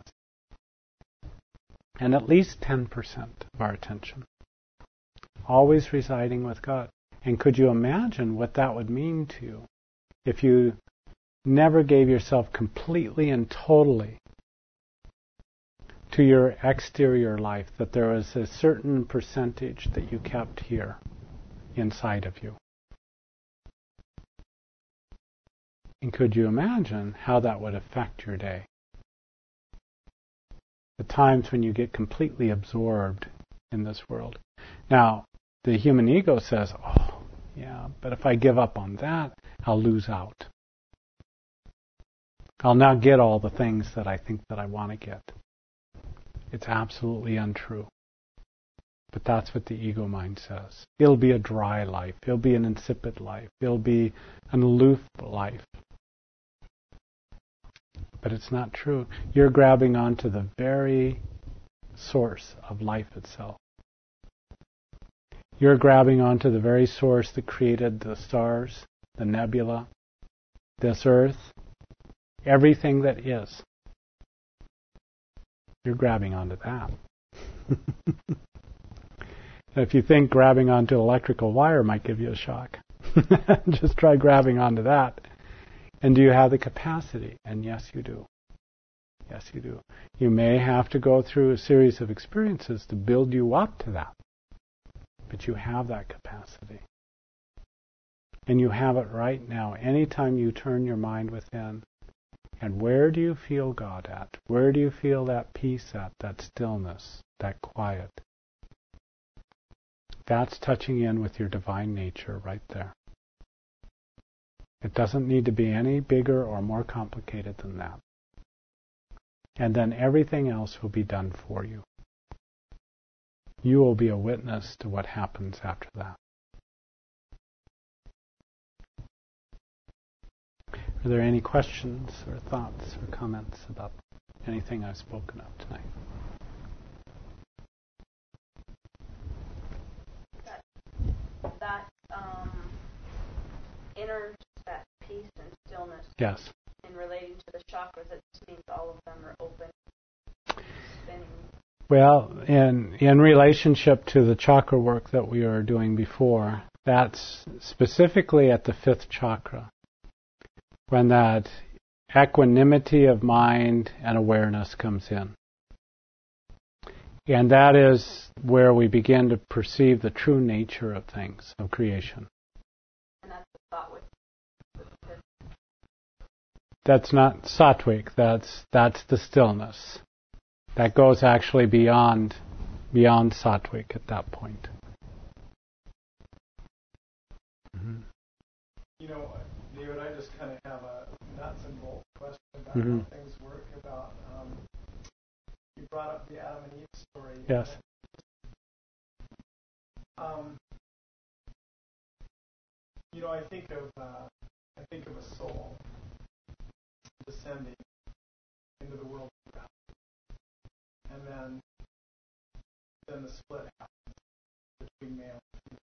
And at least 10% of our attention. Always residing with God. And could you imagine what that would mean to you if you never gave yourself completely and totally to your exterior life, that there was a certain percentage that you kept here inside of you? And could you imagine how that would affect your day? The times when you get completely absorbed in this world. Now, the human ego says, oh, yeah, but if I give up on that, I'll lose out. I'll not get all the things that I think that I want to get. It's absolutely untrue. But that's what the ego mind says. It'll be a dry life. It'll be an insipid life. It'll be an aloof life. But it's not true. You're grabbing onto the very source of life itself. You're grabbing onto the very source that created the stars, the nebula, this earth, everything that is. You're grabbing onto that. If you think grabbing onto electrical wire might give you a shock, just try grabbing onto that. And do you have the capacity? And yes, you do. Yes, you do. You may have to go through a series of experiences to build you up to that. But you have that capacity. And you have it right now. Anytime you turn your mind within. And where do you feel God at? Where do you feel that peace at, that stillness, that quiet? That's touching in with your divine nature right there. It doesn't need to be any bigger or more complicated than that. And then everything else will be done for you. You will be a witness to what happens after that. Are there any questions or thoughts or comments about anything I've spoken of tonight? That inner that peace and stillness. Yes. In relating to the chakras, it just means all of them are open, spinning. Well, in relationship to the chakra work that we were doing before, that's specifically at the 5th chakra, when that equanimity of mind and awareness comes in. And that is where we begin to perceive the true nature of things, of creation. And that's the thought with That's not sattvic, that's the stillness. That goes actually beyond sattvic at that point. Mm-hmm. You know, David, I just kind of have a nuts and bolts question about Mm-hmm. how things work. About you brought up the Adam and Eve story. Yes. You know, I think of a soul descending into the world of God, and then the split happens between male and female.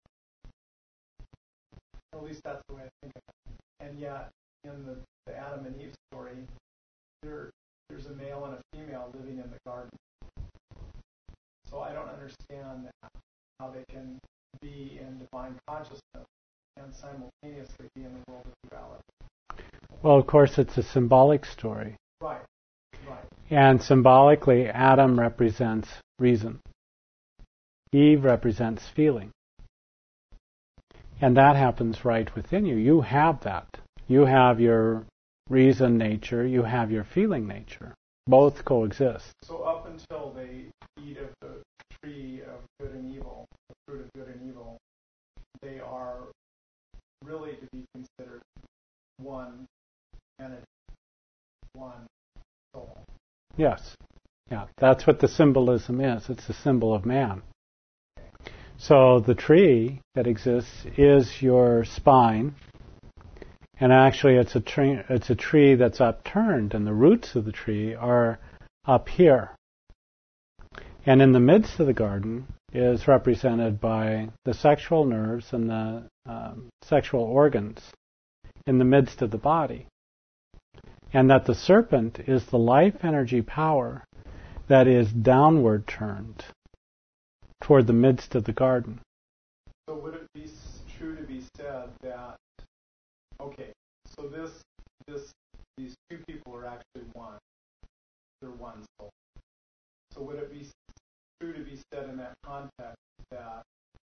At least that's the way I think of it. And yet, in the Adam and Eve story, there's a male and a female living in the garden. So I don't understand how they can be in divine consciousness and simultaneously be in the world of duality. Well, of course, it's a symbolic story. Right. And symbolically, Adam represents reason. Eve represents feeling. And that happens right within you. You have that. You have your reason nature, you have your feeling nature. Both coexist. So up until they eat of the tree of good and evil, the fruit of good and evil, they are really to be considered one entity, one soul. Yes. Yeah, that's what the symbolism is. It's a symbol of man. So the tree that exists is your spine, and actually it's a tree that's upturned, and the roots of the tree are up here. And in the midst of the garden is represented by the sexual nerves and the sexual organs in the midst of the body. And that the serpent is the life energy power that is downward turned toward the midst of the garden. So would it be true to be said that, okay, so these two people are actually one. They're one soul. So would it be true to be said in that context that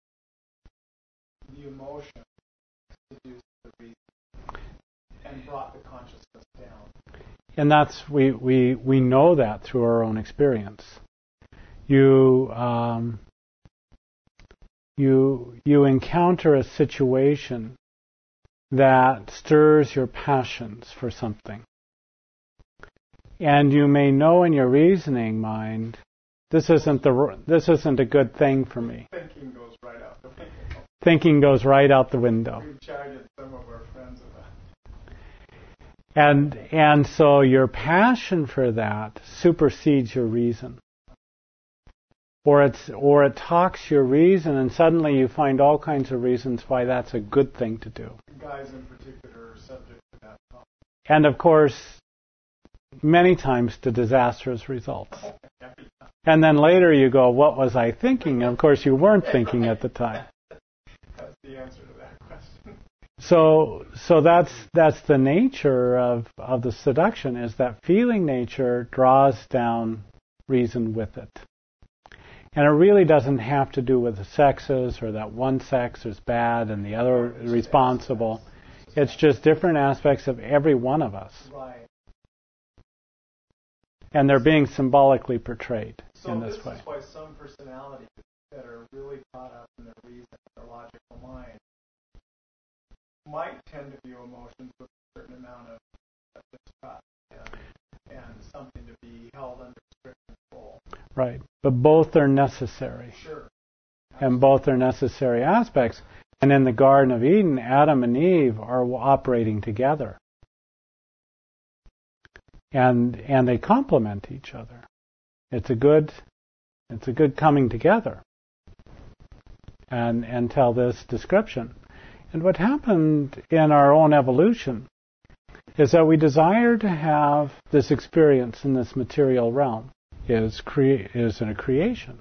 the emotion seduced the reason and brought the consciousness down? And that's we know that through our own experience. You encounter a situation that stirs your passions for something. And you may know in your reasoning mind, this isn't a good thing for me. Thinking goes right out the window. Thinking goes right out the window. We've chatted some of our friends about it. And so your passion for that supersedes your reason. Or it talks your reason, and suddenly you find all kinds of reasons why that's a good thing to do. Guys in particular are subject to that problem. And of course, many times to disastrous results. And then later you go, what was I thinking? And of course you weren't thinking at the time. That's the answer to that question. So that's the nature of the seduction, is that feeling nature draws down reason with it. And it really doesn't have to do with the sexes or that one sex is bad and the other is responsible. It's just different aspects of every one of us. Right. And they're being symbolically portrayed in this way. So this is why some personalities that are really caught up in their reason, their logical mind, might tend to view emotions with a certain amount of distrust and something to be held under strict control. Right. But both are necessary. Sure. And both are necessary aspects. And in the Garden of Eden, Adam and Eve are operating together. And they complement each other. It's a good coming together. And tell this description. And what happened in our own evolution is that we desire to have this experience in this material realm is in a creation.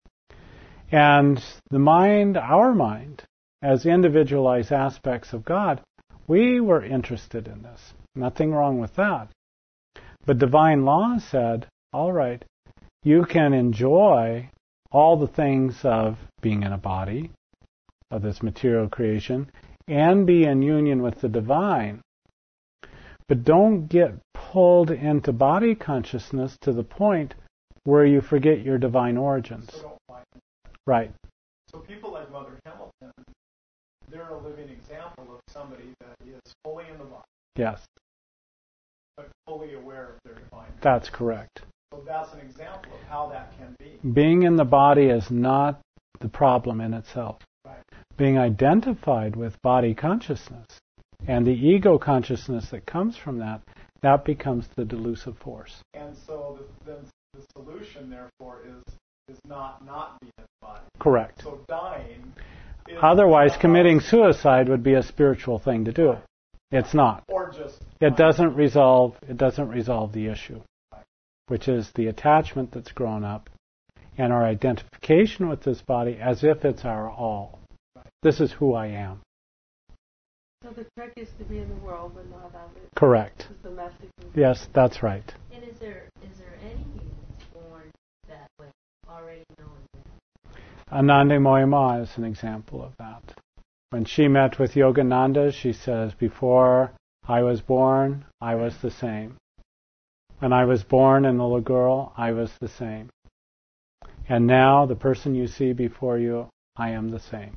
And the mind, our mind, as individualized aspects of God, we were interested in this. Nothing wrong with that. But divine law said, all right, you can enjoy all the things of being in a body, of this material creation, and be in union with the divine. But don't get pulled into body consciousness to the point where you forget your divine origins. So don't fight. Right. So people like Mother Hamilton, they're a living example of somebody that is fully in the body, Yes, but fully aware of their divine. that's correct. So that's an example of how that can be. Being in the body is not the problem in itself. Right. Being identified with body consciousness and the ego consciousness that comes from that becomes the delusive force. And so the solution, therefore, is not being in the body. Correct. So dying is Otherwise, committing suicide would be a spiritual thing to do. It's not. or just It doesn't resolve the issue, which is the attachment that's grown up and our identification with this body as if it's our all. This is who I am. So the trick is to be in the world but not of it. Correct. Is the message. Yes, that's right. And is there any humans born that way, already knowing that? Anandamoyi Ma is an example of that. When she met with Yogananda, she says, before I was born, I was the same. When I was born and a little girl, I was the same. And now, the person you see before you, I am the same.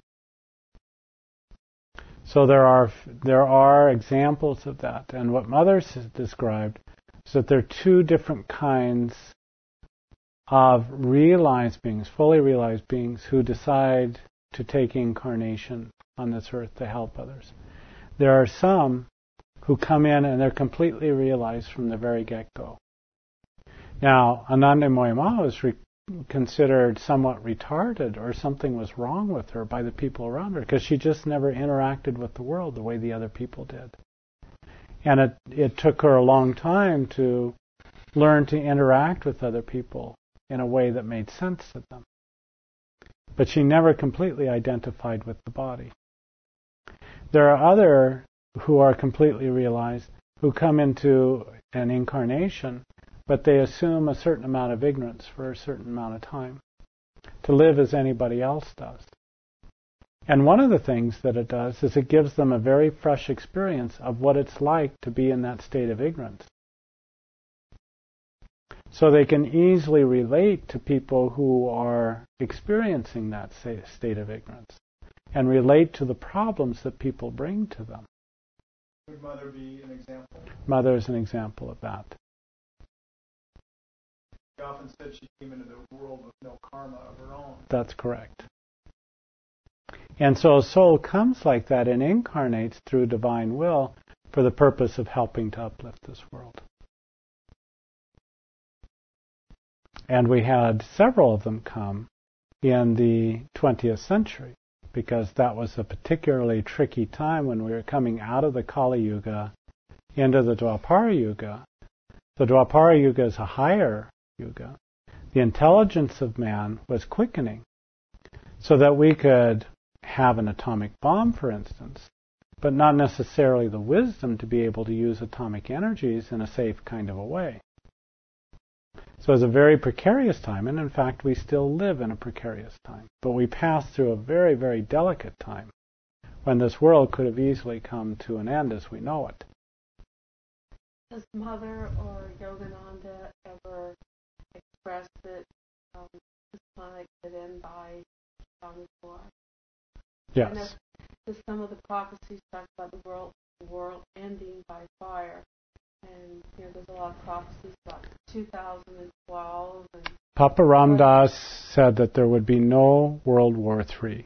So there are examples of that. And what Mother has described is that there are two different kinds of realized beings, fully realized beings, who decide to take incarnation on this earth to help others. There are some who come in and they're completely realized from the very get-go. Now, Anandamoyi Ma was considered somewhat retarded, or something was wrong with her by the people around her, because she just never interacted with the world the way the other people did. And it took her a long time to learn to interact with other people in a way that made sense to them. But she never completely identified with the body. There are other who are completely realized, who come into an incarnation, but they assume a certain amount of ignorance for a certain amount of time, to live as anybody else does. And one of the things that it does is it gives them a very fresh experience of what it's like to be in that state of ignorance. So they can easily relate to people who are experiencing that state of ignorance and relate to the problems that people bring to them. Would Mother be an example? Mother is an example of that. She often said she came into the world with no karma of her own. That's correct. And so a soul comes like that and incarnates through divine will for the purpose of helping to uplift this world. And we had several of them come in the 20th century, because that was a particularly tricky time when we were coming out of the Kali Yuga into the Dwapara Yuga. The Dwapara Yuga is a higher Yuga. The intelligence of man was quickening so that we could have an atomic bomb, for instance, but not necessarily the wisdom to be able to use atomic energies in a safe kind of a way. So it's a very precarious time, and in fact we still live in a precarious time. But we passed through a very, very delicate time when this world could have easily come to an end as we know it. Does Mother or Yogananda ever express that this time like could end by Shangri-La. Yes. I know that some of the prophecies talk about the world ending by fire. And there's a lot of prophecies about 2012. And Papa Ram Dass said that there would be no World War III.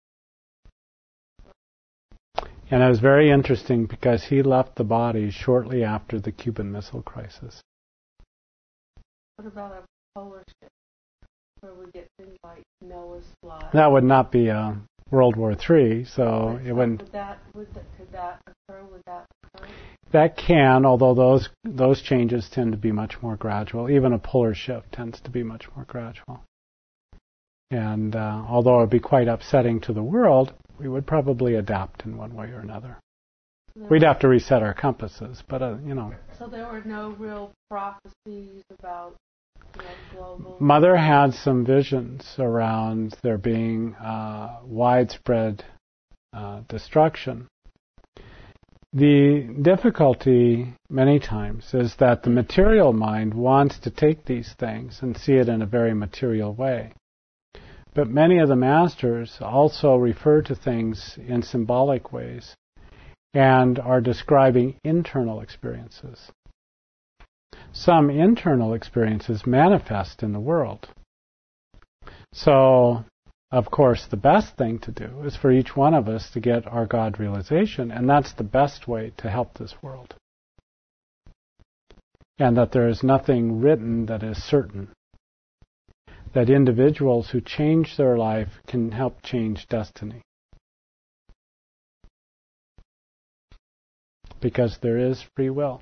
And it was very interesting because he left the body shortly after the Cuban Missile Crisis. What about a polar shift where we get things like Noah's flood? That would not be a World War III, so it wouldn't. Could that occur? Would that occur? That can, although those changes tend to be much more gradual. Even a polar shift tends to be much more gradual. And although it would be quite upsetting to the world, we would probably adapt in one way or another. We'd have to reset our compasses, but So there were no real prophecies about global. Mother had some visions around there being widespread destruction. The difficulty many times is that the material mind wants to take these things and see it in a very material way. But many of the masters also refer to things in symbolic ways and are describing internal experiences. Some internal experiences manifest in the world. So, of course, the best thing to do is for each one of us to get our God realization, and that's the best way to help this world. And that there is nothing written that is certain. That individuals who change their life can help change destiny. Because there is free will.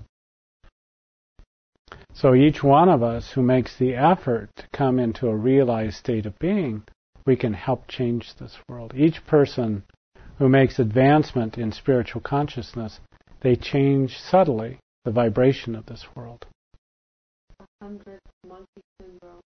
So each one of us who makes the effort to come into a realized state of being, we can help change this world. Each person who makes advancement in spiritual consciousness, they change subtly the vibration of this world. 100 monkey syndrome.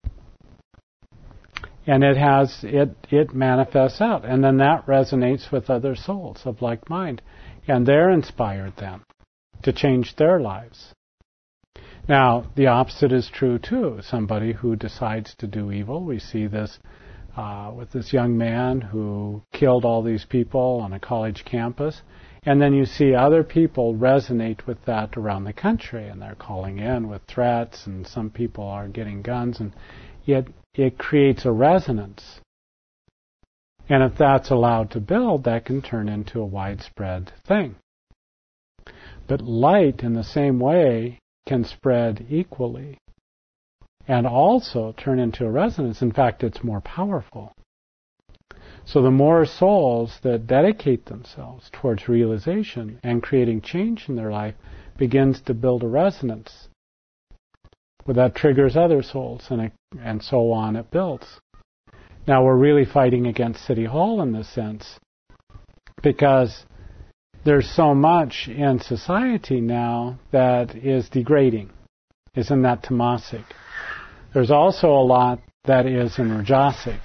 And it manifests out. And then that resonates with other souls of like mind. And they're inspired then to change their lives. Now, the opposite is true too. Somebody who decides to do evil. We see this with this young man who killed all these people on a college campus. And then you see other people resonate with that around the country, and they're calling in with threats, and some people are getting guns, and yet it creates a resonance. And if that's allowed to build, that can turn into a widespread thing. But light, in the same way, can spread equally and also turn into a resonance. In fact, it's more powerful. So the more souls that dedicate themselves towards realization and creating change in their life begins to build a resonance. Well, that triggers other souls, and so on it builds. Now we're really fighting against City Hall in this sense, because there's so much in society now that is degrading, is in that tamasic. There's also a lot that is in rajasic.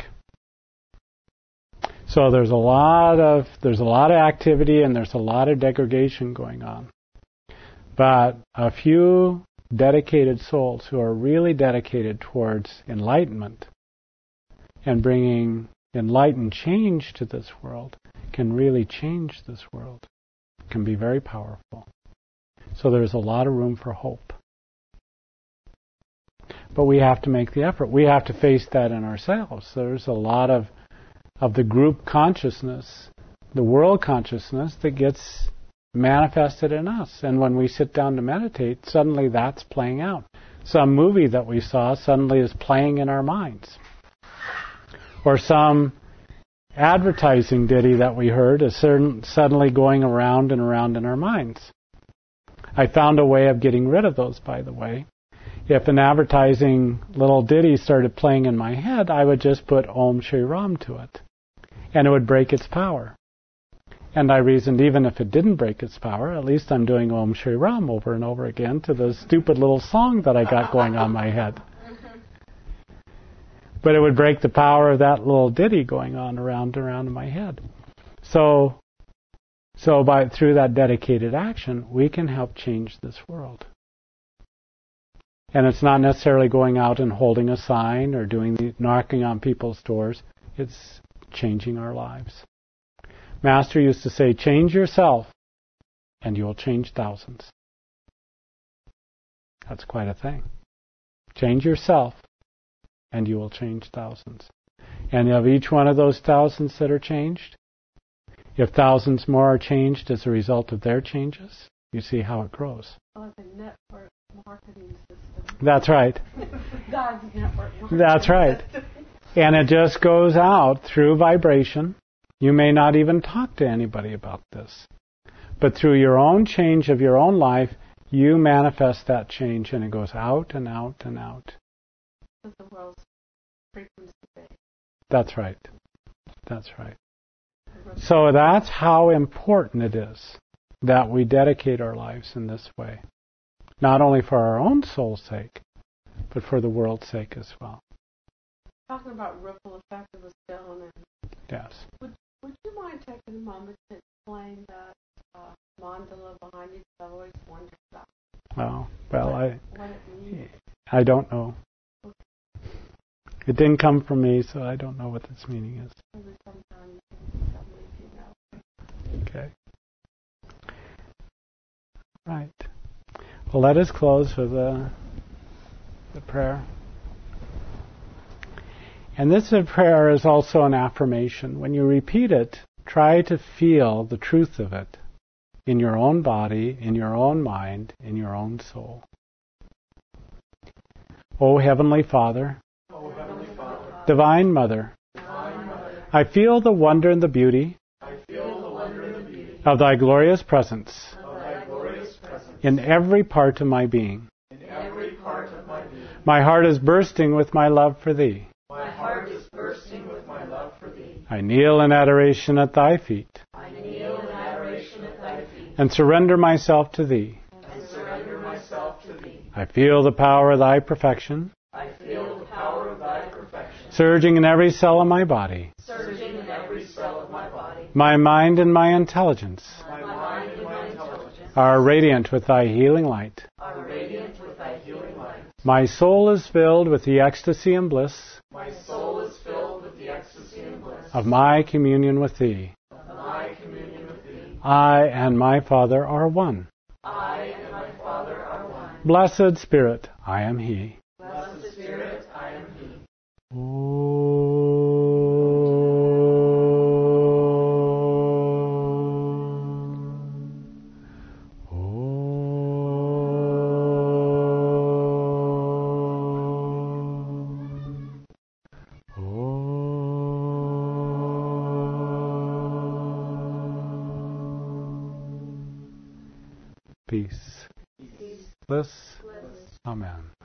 So there's a lot of activity and there's a lot of degradation going on. But a few dedicated souls who are really dedicated towards enlightenment and bringing enlightened change to this world can really change this world. It can be very powerful. So there's a lot of room for hope. But we have to make the effort. We have to face that in ourselves. There's a lot of the group consciousness, the world consciousness that gets manifested in us. And when we sit down to meditate, suddenly that's playing out. Some movie that we saw suddenly is playing in our minds. Or some advertising ditty that we heard is suddenly going around and around in our minds. I found a way of getting rid of those, by the way. If an advertising little ditty started playing in my head, I would just put Om Shri Ram to it. And it would break its power. And I reasoned, even if it didn't break its power, at least I'm doing Om Shri Ram over and over again to the stupid little song that I got going on my head. But it would break the power of that little ditty going on around and around in my head. So through that dedicated action, we can help change this world. And it's not necessarily going out and holding a sign or knocking on people's doors. It's changing our lives. Master used to say, change yourself and you will change thousands. That's quite a thing. Change yourself and you will change thousands. And of each one of those thousands that are changed, if thousands more are changed as a result of their changes, you see how it grows. Like a network marketing system. That's right. God's network marketing. That's right. And it just goes out through vibration. You may not even talk to anybody about this. But through your own change of your own life, you manifest that change and it goes out and out and out. That's the world's frequency base. That's right. That's right. So that's how important it is that we dedicate our lives in this way. Not only for our own soul's sake, but for the world's sake as well. Talking about ripple effect of the stone, and Yes. would you mind taking a moment to explain that mandala behind you? I've always wondered about Oh, well, what it means. I don't know. It didn't come from me, so I don't know what its meaning is. Maybe sometime you can tell me if you know. Okay. Right. Well, let us close with the prayer. And this prayer is also an affirmation. When you repeat it, try to feel the truth of it in your own body, in your own mind, in your own soul. O Heavenly Father, Divine Mother, I feel the wonder and the beauty of Thy glorious presence in every part of my being. My heart is bursting with my love for Thee. I kneel in adoration at Thy feet. And surrender myself to Thee. I feel the power of Thy perfection. Surging in every cell of my body. My mind and my intelligence are radiant with Thy healing light. My soul is filled with the ecstasy and bliss of my communion with Thee. I and my Father are one. Blessed Spirit, I am He. Peace. Bliss. Amen.